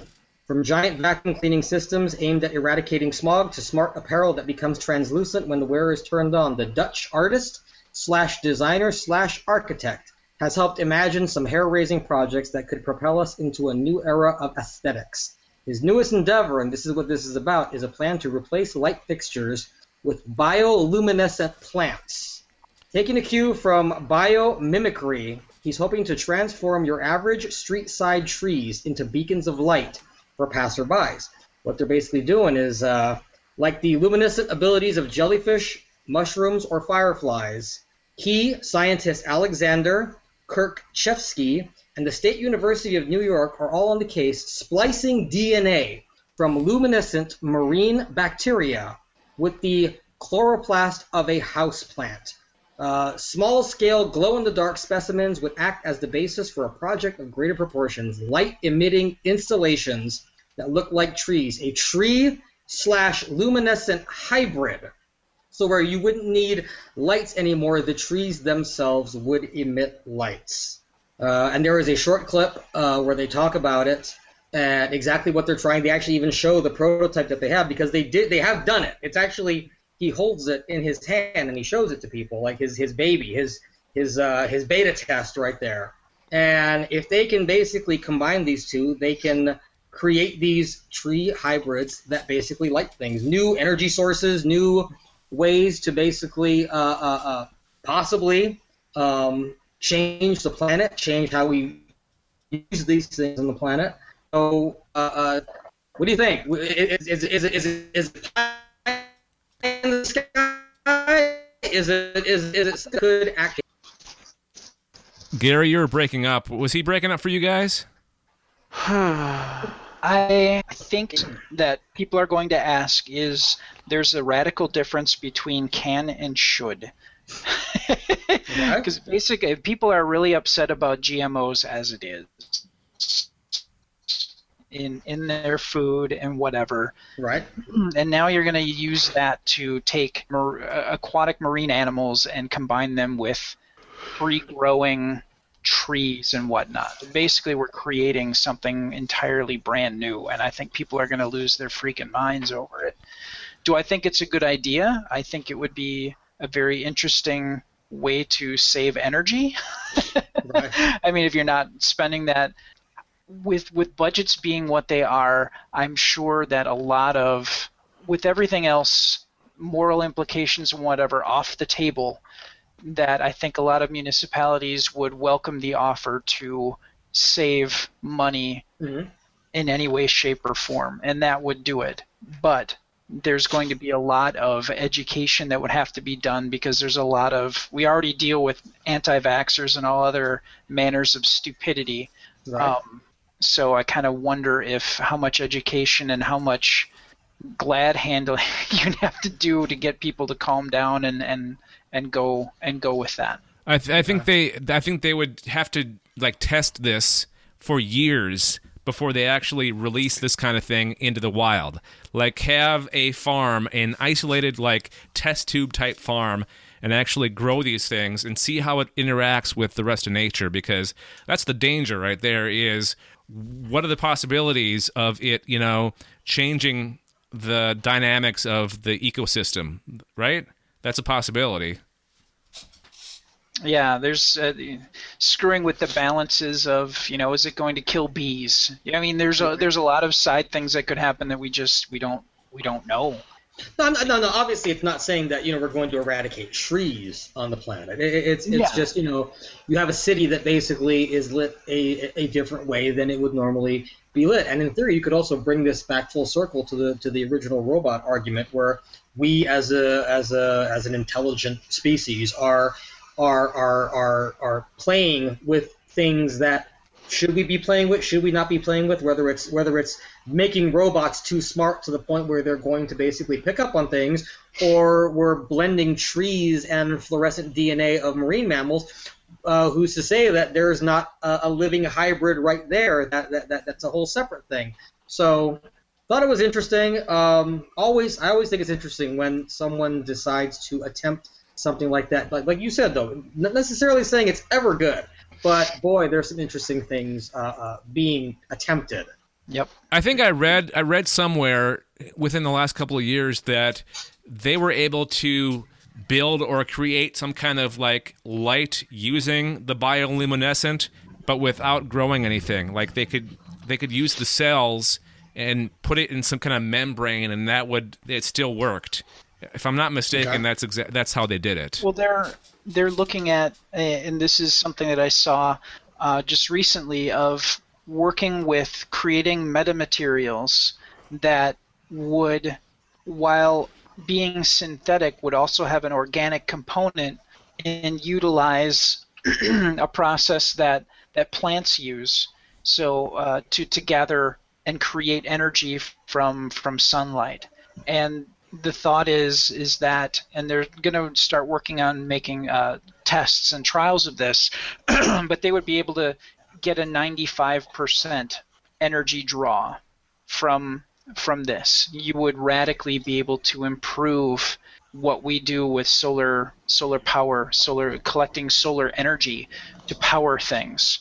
From giant vacuum cleaning systems aimed at eradicating smog to smart apparel that becomes translucent when the wearer is turned on, the Dutch artist slash designer slash architect has helped imagine some hair-raising projects that could propel us into a new era of aesthetics. His newest endeavor, and this is what this is about, is a plan to replace light fixtures with bioluminescent plants. Taking a cue from biomimicry, he's hoping to transform your average street-side trees into beacons of light for passerbys. What they're basically doing is, uh, like the luminescent abilities of jellyfish, mushrooms, or fireflies, he, scientist Alexander Kirchevsky, and the State University of New York are all on the case, splicing D N A from luminescent marine bacteria with the chloroplast of a houseplant. Uh, small-scale glow-in-the-dark specimens would act as the basis for a project of greater proportions, light-emitting installations that look like trees, a tree-slash-luminescent hybrid. So where you wouldn't need lights anymore, the trees themselves would emit lights. Uh, and there is a short clip uh, where they talk about it and exactly what they're trying. They actually even show the prototype that they have because they did. They have done it. It's actually... He holds it in his hand and he shows it to people, like his his baby, his his uh, his beta test right there. And if they can basically combine these two, they can create these tree hybrids that basically light things, new energy sources, new ways to basically uh, uh, uh, possibly um, change the planet, change how we use these things on the planet. So, uh, uh, what do you think? Is is is is is, is in the sky? Is it is is it good acting? Gary, you're breaking up. Was he breaking up for you guys? I think that people are going to ask is there's a radical difference between can and should. Because basically, people are really upset about G M Os as it is. In, in their food and whatever. Right. And now you're going to use that to take mar- aquatic marine animals and combine them with free-growing trees and whatnot. Basically, we're creating something entirely brand new, and I think people are going to lose their freaking minds over it. Do I think it's a good idea? I think it would be a very interesting way to save energy. Right. I mean, if you're not spending that... With with budgets being what they are, I'm sure that a lot of, with everything else, moral implications and whatever off the table, that I think a lot of municipalities would welcome the offer to save money mm-hmm. in any way, shape, or form, and that would do it. But there's going to be a lot of education that would have to be done because there's a lot of, we already deal with anti-vaxxers and all other manners of stupidity. Right. Um, So I kind of wonder if how much education and how much glad handling you'd have to do to get people to calm down and, and, and go and go with that. I, th- I think they I think they would have to like test this for years before they actually release this kind of thing into the wild. Like have a farm, an isolated like test tube type farm, and actually grow these things and see how it interacts with the rest of nature, because that's the danger right there is what are the possibilities of it, you know, changing the dynamics of the ecosystem, right? That's a possibility. Yeah, there's uh, screwing with the balances of, you know, is it going to kill bees? I mean, there's a, there's a lot of side things that could happen that we just we don't we don't know. No, no, no. Obviously, it's not saying that you know we're going to eradicate trees on the planet. It, it's it's yeah. just you know you have a city that basically is lit a a different way than it would normally be lit. And in theory, you could also bring this back full circle to the to the original robot argument, where we as a as a as an intelligent species are are are are are playing with things that should we be playing with, should we not be playing with, whether it's whether it's making robots too smart to the point where they're going to basically pick up on things, or we're blending trees and fluorescent D N A of marine mammals. Uh, who's to say that there's not a, a living hybrid right there? That, that that that's a whole separate thing. So thought it was interesting. Um, always, I always think it's interesting when someone decides to attempt something like that. Like like you said, though, not necessarily saying it's ever good. But, boy, there's some interesting things uh, uh, being attempted. Yep. I think I read I read somewhere within the last couple of years that they were able to build or create some kind of like light using the bioluminescent, but without growing anything. Like they could they could use the cells and put it in some kind of membrane, and that would it still worked. If I'm not mistaken, okay. that's exa- that's how they did it. Well, they're they're looking at, and this is something that I saw uh, just recently, of working with creating metamaterials that would, while being synthetic, would also have an organic component and utilize a process that, that plants use. So uh, to to gather and create energy from from sunlight. And the thought is is that, and they're going to start working on making uh, tests and trials of this, but they would be able to get a ninety-five percent energy draw from from this. You would radically be able to improve what we do with solar solar power, solar collecting solar energy to power things.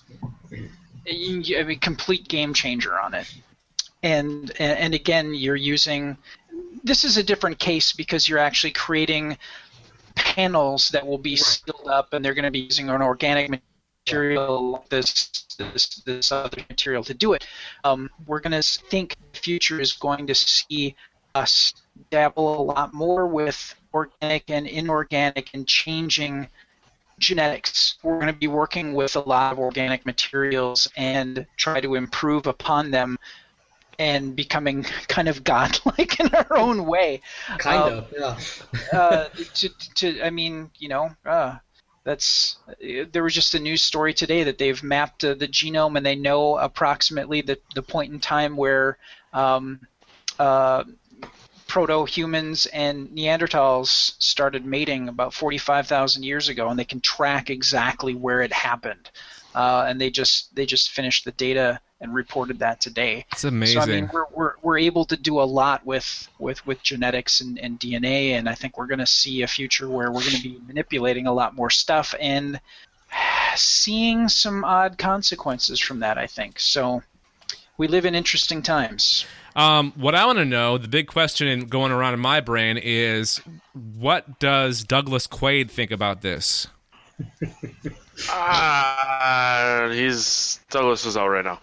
I mean, complete game changer on it. And and again, you're using. This is a different case because you're actually creating panels that will be sealed up, and they're going to be using an organic material like this this this other material to do it. Um, we're going to think the future is going to see us dabble a lot more with organic and inorganic and changing genetics. We're going to be working with a lot of organic materials and try to improve upon them, and becoming kind of godlike in our own way. Kind um, of, yeah. uh, to, to, I mean, you know, uh, that's. There was just a news story today that they've mapped uh, the genome, and they know approximately the the point in time where um, uh, proto-humans and Neanderthals started mating about forty-five thousand years ago, and they can track exactly where it happened. Uh, and they just they just finished the data and reported that today. It's amazing. So I mean, we're we're we're able to do a lot with with, with genetics and, and D N A, and I think we're going to see a future where we're going to be manipulating a lot more stuff and seeing some odd consequences from that, I think. So we live in interesting times. Um, what I want to know, the big question going around in my brain is, what does Douglas Quaid think about this? Ah, uh, he's Douglas is out right now.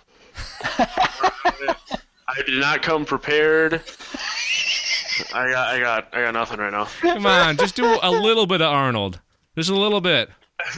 I did not come prepared. I got, I got, I got nothing right now. Come on, just do a little bit of Arnold. Just a little bit.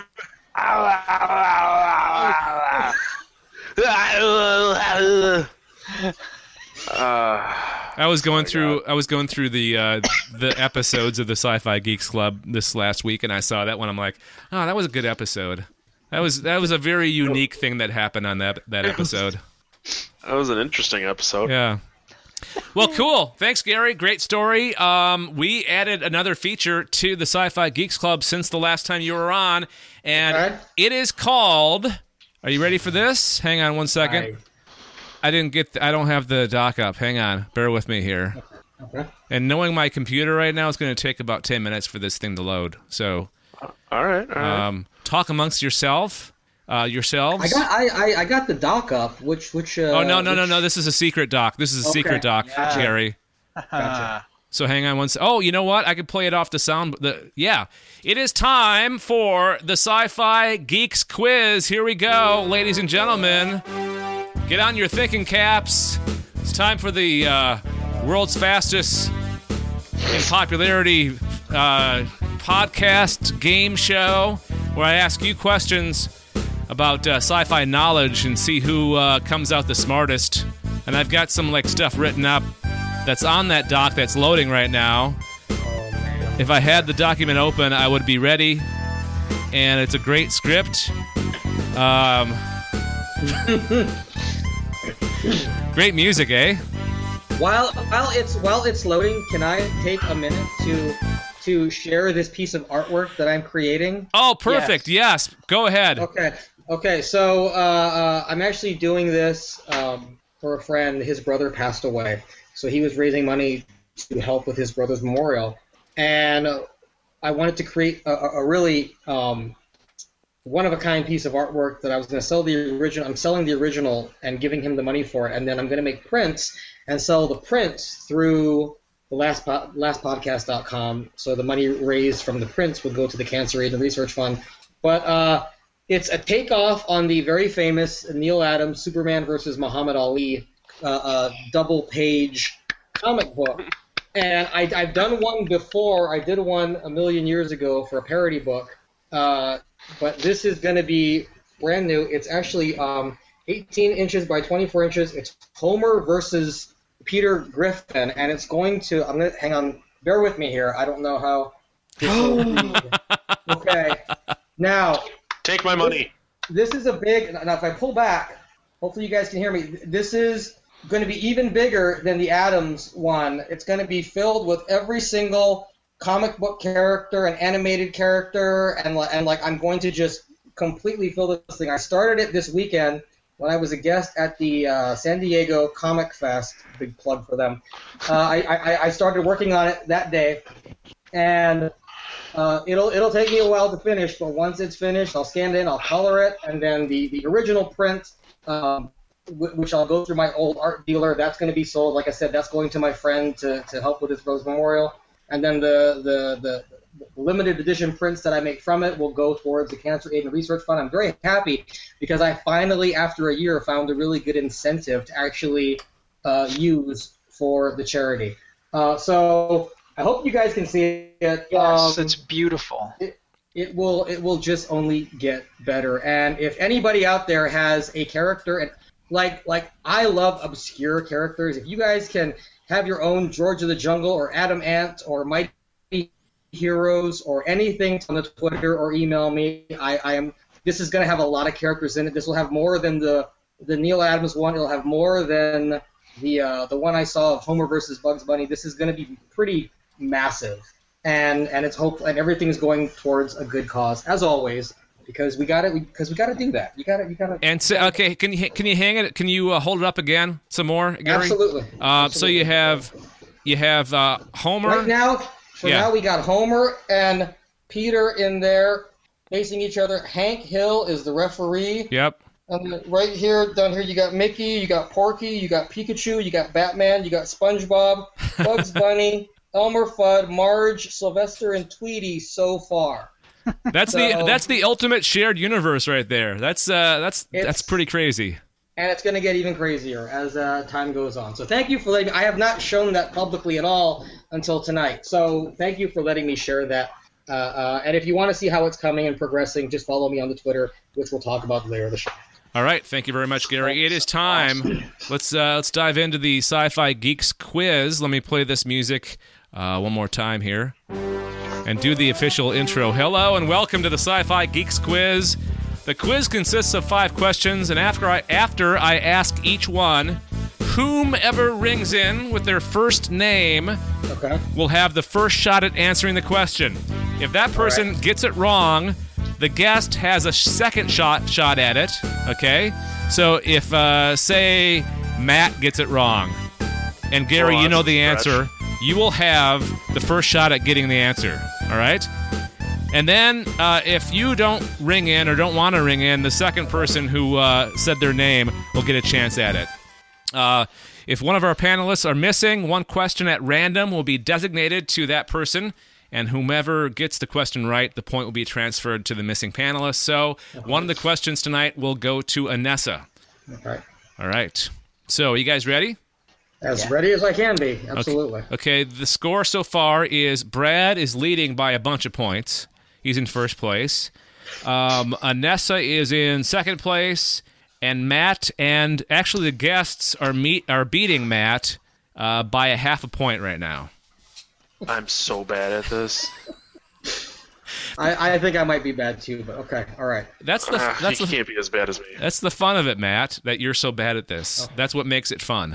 Uh, I was going through. I was going through the uh, the episodes of the Sci-Fi Geeks Club this last week, and I saw that one. I'm like, oh, that was a good episode. That was that was a very unique thing that happened on that that episode. That was an interesting episode. Yeah. Well, cool. Thanks, Gary. Great story. Um, we added another feature to the Sci-Fi Geeks Club since the last time you were on, and okay. It is called. Are you ready for this? Hang on one second. I... I didn't get. The, I don't have the doc up. Hang on. Bear with me here. Okay. And knowing my computer right now, it's going to take about ten minutes for this thing to load. So, all right. All right. Um, talk amongst yourself, uh, yourselves. I got. I, I, I got the doc up. Which which. Uh, oh no no which... no no! This is a secret doc. This is a okay. secret doc, yeah. Gary. Gotcha. So hang on one. Oh, you know what? I could play it off the sound. The yeah, it is time for the Sci-Fi Geeks quiz. Here we go, ladies and gentlemen. Get on your thinking caps. It's time for the uh, world's fastest in popularity uh, podcast game show, where I ask you questions about uh, sci-fi knowledge and see who uh, comes out the smartest. And I've got some like stuff written up that's on that doc that's loading right now. If I had the document open, I would be ready. And it's a great script. Um... Great music, eh? While while it's while it's loading, can I take a minute to to share this piece of artwork that I'm creating? Oh, perfect. Yes. yes. Go ahead. Okay. Okay. So uh, uh, I'm actually doing this um, for a friend. His brother passed away, so he was raising money to help with his brother's memorial, and I wanted to create a, a really um, one of a kind piece of artwork that I was going to sell the original. I'm selling the original and giving him the money for it, and then I'm going to make prints and sell the prints through the last po- last podcast dot com. So the money raised from the prints would go to the Cancer Aid and Research Fund. But uh, it's a takeoff on the very famous Neil Adams Superman versus Muhammad Ali uh, uh, double-page comic book. And I, I've done one before. I did one a million years ago for a parody book. Uh, but this is going to be brand new. It's actually um, eighteen inches by twenty-four inches. It's Homer versus Peter Griffin, and it's going to. I'm gonna hang on. Bear with me here. I don't know how. This will read. Okay. Now. Take my money. This, this is a big. Now, if I pull back, hopefully you guys can hear me. This is going to be even bigger than the Adams one. It's going to be filled with every single comic book character and animated character, and and like I'm going to just completely fill this thing. I started it this weekend when I was a guest at the uh, San Diego Comic Fest. Big plug for them. Uh, I, I I started working on it that day, and uh, it'll it'll take me a while to finish. But once it's finished, I'll scan it in, I'll color it, and then the the original print, um, w- which I'll go through my old art dealer. That's going to be sold. Like I said, that's going to my friend to to help with his Rose Memorial. And then the, the, the, the limited edition prints that I make from it will go towards the Cancer Aid and Research Fund. I'm very happy because I finally, after a year, found a really good incentive to actually uh, use for the charity. Uh, so I hope you guys can see it. Yes, um, it's beautiful. It, it will it will just only get better. And if anybody out there has a character, and like like I love obscure characters, if you guys can have your own George of the Jungle or Adam Ant or Mighty Heroes or anything on the Twitter or email me. I, I am. This is going to have a lot of characters in it. This will have more than the the Neil Adams one. It'll have more than the uh, the one I saw of Homer versus Bugs Bunny. This is going to be pretty massive, and and it's hope and everything's going towards a good cause as always. Because we got it. Because we, we got to do that. You got to. You got to. And so, okay, can you can you hang it? Can you uh, hold it up again some more, Gary? Absolutely. Uh, Absolutely. So you have you have uh, Homer. Right now, for Yeah. now, we got Homer and Peter in there facing each other. Hank Hill is the referee. Yep. And then right here, down here, you got Mickey, you got Porky, you got Pikachu, you got Batman, you got SpongeBob, Bugs Bunny, Elmer Fudd, Marge, Sylvester, and Tweety so far. That's So- the that's the ultimate shared universe right there. That's uh that's It's- that's pretty crazy. And it's going to get even crazier as uh, time goes on. So thank you for letting me. I have not shown that publicly at all until tonight. So thank you for letting me share that. Uh, uh, and if you want to see how it's coming and progressing, just follow me on the Twitter, which we'll talk about later in the show. All right, thank you very much, Gary. It is time. Let's uh, let's dive into the Sci-Fi Geeks quiz. Let me play this music uh, one more time here, and do the official intro. Hello and welcome to the Sci-Fi Geeks quiz. The quiz consists of five questions, and after I after I ask each one, whomever rings in with their first name Okay. will have the first shot at answering the question. If that person right. gets it wrong, the guest has a second shot shot at it. Okay, so if uh, say Matt gets it wrong, and Gary, Oh, you know that's the a stretch. answer, you will have the first shot at getting the answer. All right. And then uh, if you don't ring in or don't want to ring in, the second person who uh, said their name will get a chance at it. Uh, if one of our panelists are missing, one question at random will be designated to that person, and whomever gets the question right, the point will be transferred to the missing panelist. So one of the questions tonight will go to Anessa. All right. All right. So you guys ready? As ready as I can be. Absolutely. Okay, the score so far is Brad is leading by a bunch of points. He's in first place. Um, Anessa is in second place. And Matt and actually the guests are meet are beating Matt uh, by a half a point right now. I'm so bad at this. I, I think I might be bad too, but okay. All right. That's the Ah, that's you the can't be as bad as me. that's the fun of it, Matt. That you're so bad at this. That's what makes it fun.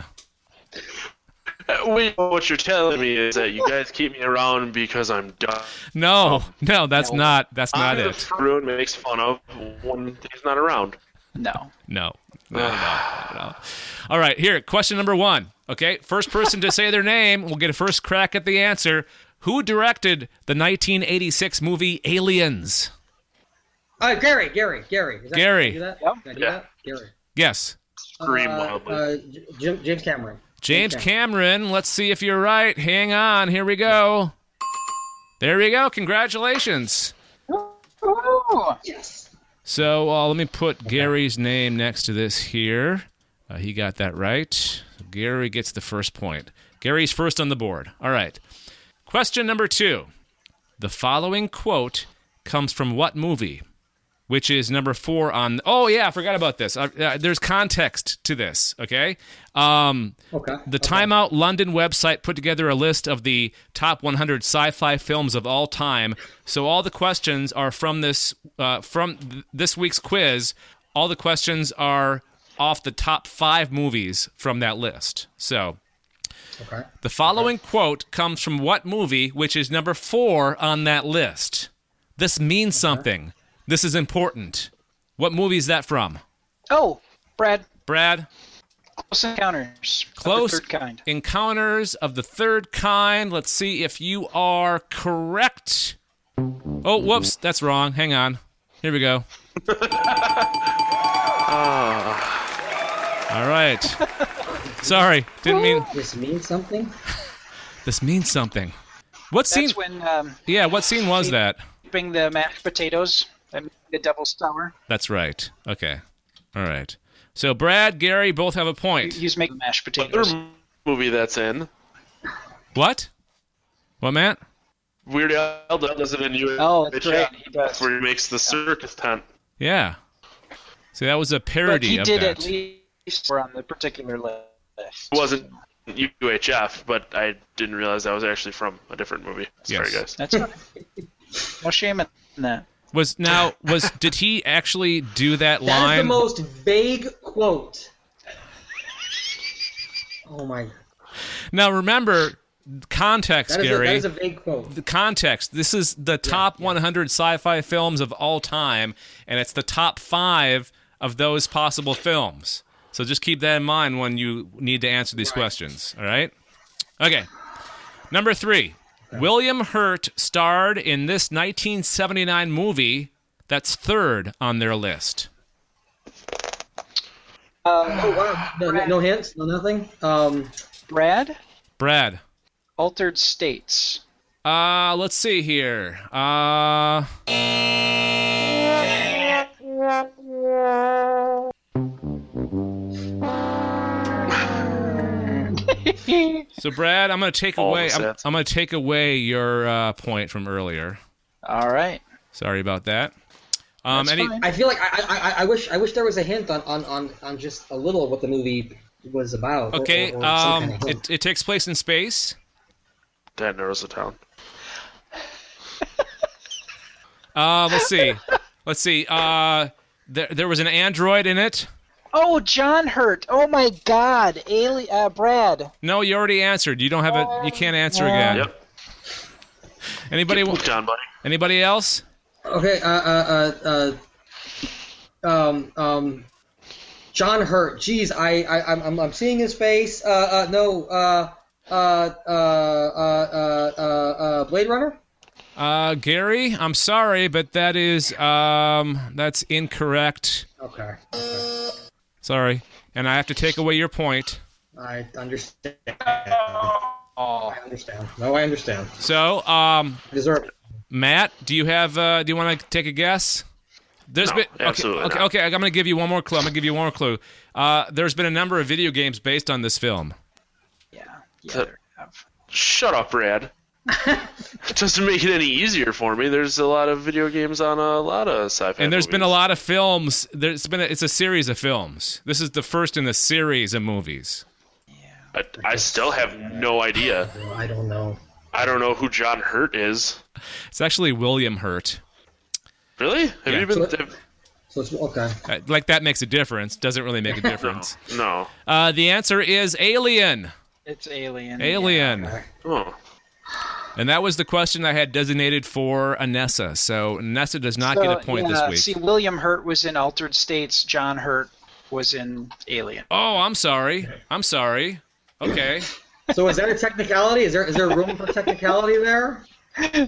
Uh, Wait, what you're telling me is that you guys keep me around because I'm dumb. No, no, that's No. not that's not I'm the it. Bruin makes fun of when he's not around. No. No. No, no, no, no. All right, here, question number one. Okay, first person to say their name will get a first crack at the answer. Who directed the nineteen eighty-six movie Aliens? Uh, Gary, Gary, Gary. Is that, Gary. Can I do that? Yep. Can I do Yeah. that? Gary. Yes. Scream Uh, wildly. uh, J- Jim, James Cameron. James Cameron. Let's see if you're right. Hang on. Here we go. There we go. Congratulations. Ooh. Yes. So uh, let me put Gary's name next to this here. Uh, he got that right. Gary gets the first point. Gary's first on the board. All right. Question number two. The following quote comes from what movie? Which is number four on... Oh, yeah, I forgot about this. Uh, uh, there's context to this, okay? Um, Okay. the okay. Time Out London website put together a list of the top one hundred sci-fi films of all time. So all the questions are from this uh, from th- this week's quiz. All the questions are off the top five movies from that list. So Okay. the following quote comes from what movie, which is number four on that list? This means something. This is important. What movie is that from? Oh, Brad. Brad? Close Encounters. Close Of the Third Kind. Encounters of the Third Kind. Let's see if you are correct. Oh, whoops. That's wrong. Hang on. Here we go. All right. Sorry. Didn't mean... This means something? This means something. What scene... That's when um, Yeah, what scene was that? keeping the mashed potatoes and the devil's tower. That's right. Okay. All right. So Brad, Gary both have a point. He's making mashed Other potatoes. movie that's in. What? What, Matt? Weird Al does it in U S. Oh, that's right. He does. That's where he makes the circus tent. Yeah. See, that was a But parody he of did that. at least for on the particular list. It wasn't U H F, but I didn't realize that was actually from a different movie. Sorry, Yes. guys. That's right. No shame in that. Was now was did he actually do that That line? is the most vague quote. Oh my. Now remember context, That is, a, Gary. that is a vague quote. The context. This is the top yeah. one hundred sci-fi films of all time, and it's the top five of those possible films. So just keep that in mind when you need to answer these Right. questions. All right. Okay. Number three. William Hurt starred in this nineteen seventy-nine movie that's third on their list. Oh wow. No, no, no hints. No nothing. Um. Brad? Brad. Altered States. Uh, let's see here. Uh, so Brad, I'm gonna take All away. the I'm, sets. I'm gonna take away your uh, point from earlier. All right. Sorry about that. Um, That's any, fine. I feel like I, I, I wish I wish there was a hint on, on, on, on just a little of what the movie was about. or- okay. or- or some Um, kind of hint. it, it takes place in space. That narrows it down. Uh, let's see. Let's see. Uh, there there was an android in it. Oh, John Hurt. Oh my God. Ali- uh, Brad. No, you already answered. You don't have a. You can't answer again. Yep. Anybody? Get down, buddy. Anybody else? Okay, uh, uh, uh, uh, um, um, John Hurt. Jeez, I, I, I'm, I'm- I'm seeing his face. Uh, uh, no, uh, uh, uh, uh, uh, uh, uh, Blade Runner. Uh, Gary, I'm sorry, but that is um, that's incorrect. Okay, okay. Sorry, and I have to take away your point. I understand. Oh. I understand. No, I understand. So, um, I deserve it. Matt, do you have? Uh, do you want to take a guess? There's No, been okay, absolutely okay, not. okay. I'm going to give you one more clue. I'm going to give you one more clue. Uh, there's been a number of video games based on this film. Yeah. Yeah. So- there we have. Shut up, Brad. It doesn't make it any easier for me. There's a lot of video games on a lot of sci-fi And there's movies. been a lot of films. There's been a, it's a series of films. This is the first in the series of movies. I, I still have no idea. I don't know. I don't know who John Hurt is. It's actually William Hurt. Really? Have Yeah. you been? So- So it's okay. Uh, like that makes a difference. Doesn't really make a difference. No. Uh, the answer is Alien. It's Alien. Alien. Oh. And that was the question I had designated for Anessa. So Anessa does not get a point yeah, this week. See, William Hurt was in Altered States. John Hurt was in Alien. Oh, I'm sorry. I'm sorry. Okay. So is that a technicality? Is there is there room for technicality there?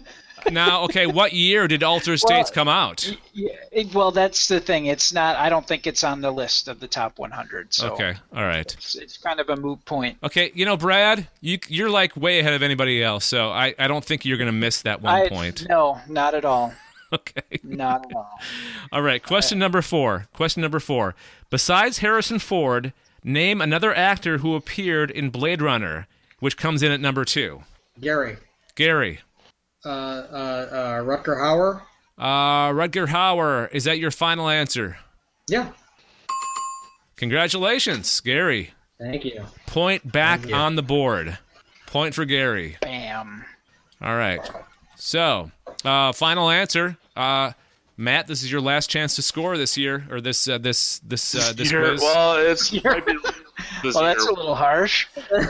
now, okay, what year did Altered States come out? Yeah, it, well, that's the thing. It's not. I don't think it's on the list of the top one hundred. So okay, all right. It's, it's kind of a moot point. Okay, you know, Brad, you you're like way ahead of anybody else, so I, I don't think you're gonna miss that one I, point. No, not at all. Okay. Not at all. All right, question number four. Question number four. Besides Harrison Ford, name another actor who appeared in Blade Runner, which comes in at number two. Gary. Gary. Uh, uh, uh, Rutger Hauer. Uh, Rutger Hauer. Is that your final answer? Yeah. Congratulations, Gary. Thank you. Point back on the board. Point for Gary. Bam. All right. So, uh, final answer. Uh, Matt, this is your last chance to score this year, or this uh, this this uh, this Year- quiz. Well, it's might be this Well, that's year. a little harsh.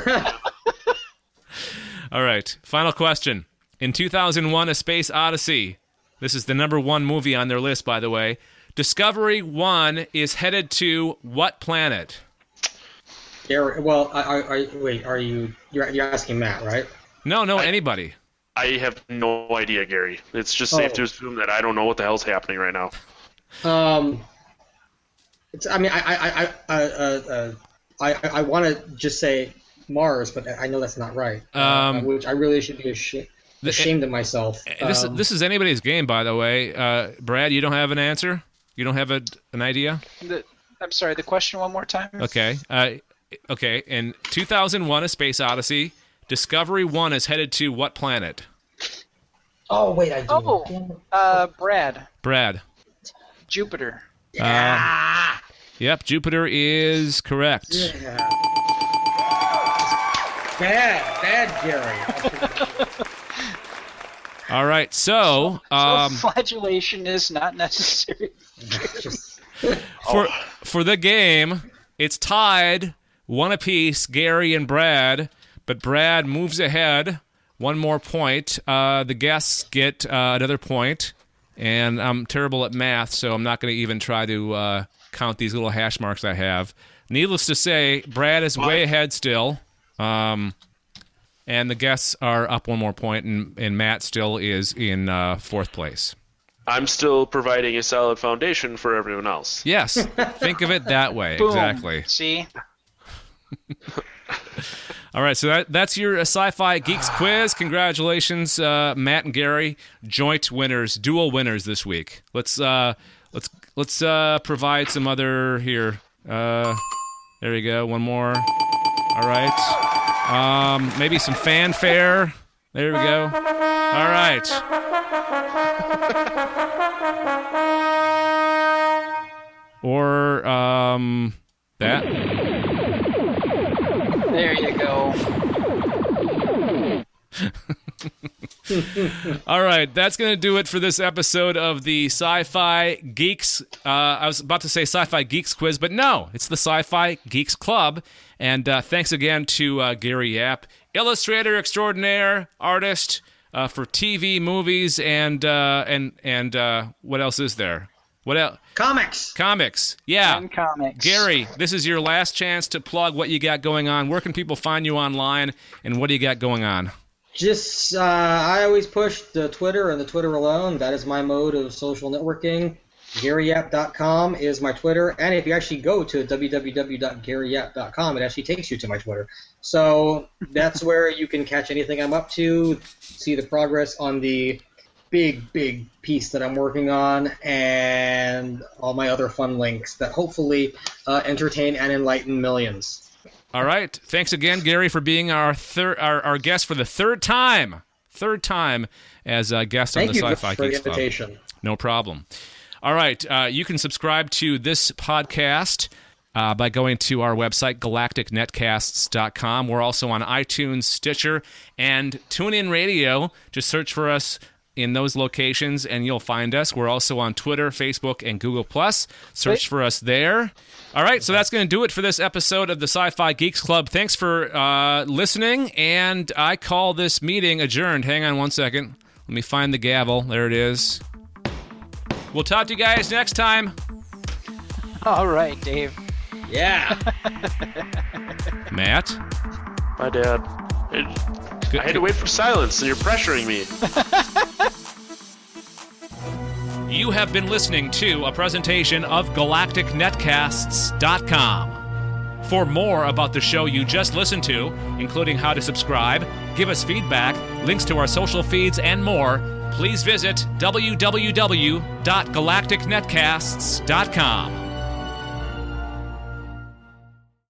All right. Final question. In two thousand one, A Space Odyssey, this is the number one movie on their list, by the way, Discovery One is headed to what planet? Gary. Well, I, I, I, wait. Are you? You're, you're asking Matt, right? No, no, anybody. I have no idea, Gary. It's just safe Oh. to assume that I don't know what the hell's happening right now. Um. It's. I mean, I, I, I, I, uh, uh, I, I want to just say Mars, but I know that's not right. Um, uh, which I really should be ashamed, ashamed of myself. This Um, this is anybody's game, by the way. Uh, Brad, you don't have an answer? You don't have a, an idea? The, I'm sorry. The question one more time. Okay. Uh, okay. In two thousand one, A Space Odyssey, Discovery One is headed to what planet? Oh wait, I do. Oh, uh, Brad. Brad. Jupiter. Uh, yep, Jupiter is correct. Yeah. Bad, bad, Gary. All right, so um, Flagellation is not necessary. for for the game, it's tied one apiece, Gary and Brad, but Brad moves ahead one more point. Uh, the guests get uh, another point, and I'm terrible at math, so I'm not going to even try to uh, count these little hash marks I have. Needless to say, Brad is way ahead still, um, and the guests are up one more point, and, and Matt still is in uh, fourth place. I'm still providing a solid foundation for everyone else. Yes, think of it that way. Boom. Exactly. See? All right, so that, that's your uh, Sci-Fi Geeks quiz. Congratulations, uh, Matt and Gary, joint winners, dual winners this week. Let's uh, let's let's uh, provide some other here. Uh, there we go. One more. All right. Um, maybe some fanfare. There we go. All right. Or um, that. There you go. All right, that's going to do it for this episode of the Sci-Fi Geeks. Uh, I was about to say Sci-Fi Geeks quiz, but no, it's the Sci-Fi Geeks Club. And uh, thanks again to uh, Gary Yap, illustrator extraordinaire, artist uh, for T V, movies, and uh, and and uh, what else is there? What else? Comics. Comics. Yeah. And comics. Gary, this is your last chance to plug what you got going on. Where can people find you online, and what do you got going on? Just, uh, I always push the Twitter and the Twitter alone. That is my mode of social networking. Gary Yap dot com is my Twitter. And if you actually go to w w w dot Gary Yap dot com, it actually takes you to my Twitter. So that's where you can catch anything I'm up to, see the progress on the big, big piece that I'm working on, and all my other fun links that hopefully uh, entertain and enlighten millions. All right. Thanks again, Gary, for being our third, our, our guest for the third time, third time as a guest Thank on the you Sci-Fi for the Geeks Club. invitation. No problem. All right. Uh, you can subscribe to this podcast uh, by going to our website, galactic netcasts dot com. We're also on iTunes, Stitcher, and TuneIn Radio. Just search for us in those locations, and you'll find us. We're also on Twitter, Facebook, and Google Plus. Search for us there. All right, so that's going to do it for this episode of the Sci-Fi Geeks Club. Thanks for uh, listening, and I call this meeting adjourned. Hang on one second. Let me find the gavel. There it is. We'll talk to you guys next time. All right, Dave. Yeah. Matt? My dad. It, Good- I had to wait for silence, and you're pressuring me. have been listening to a presentation of galactic netcasts dot com. For more about the show you just listened to, including how to subscribe, give us feedback, links to our social feeds, and more, please visit w w w dot galactic netcasts dot com.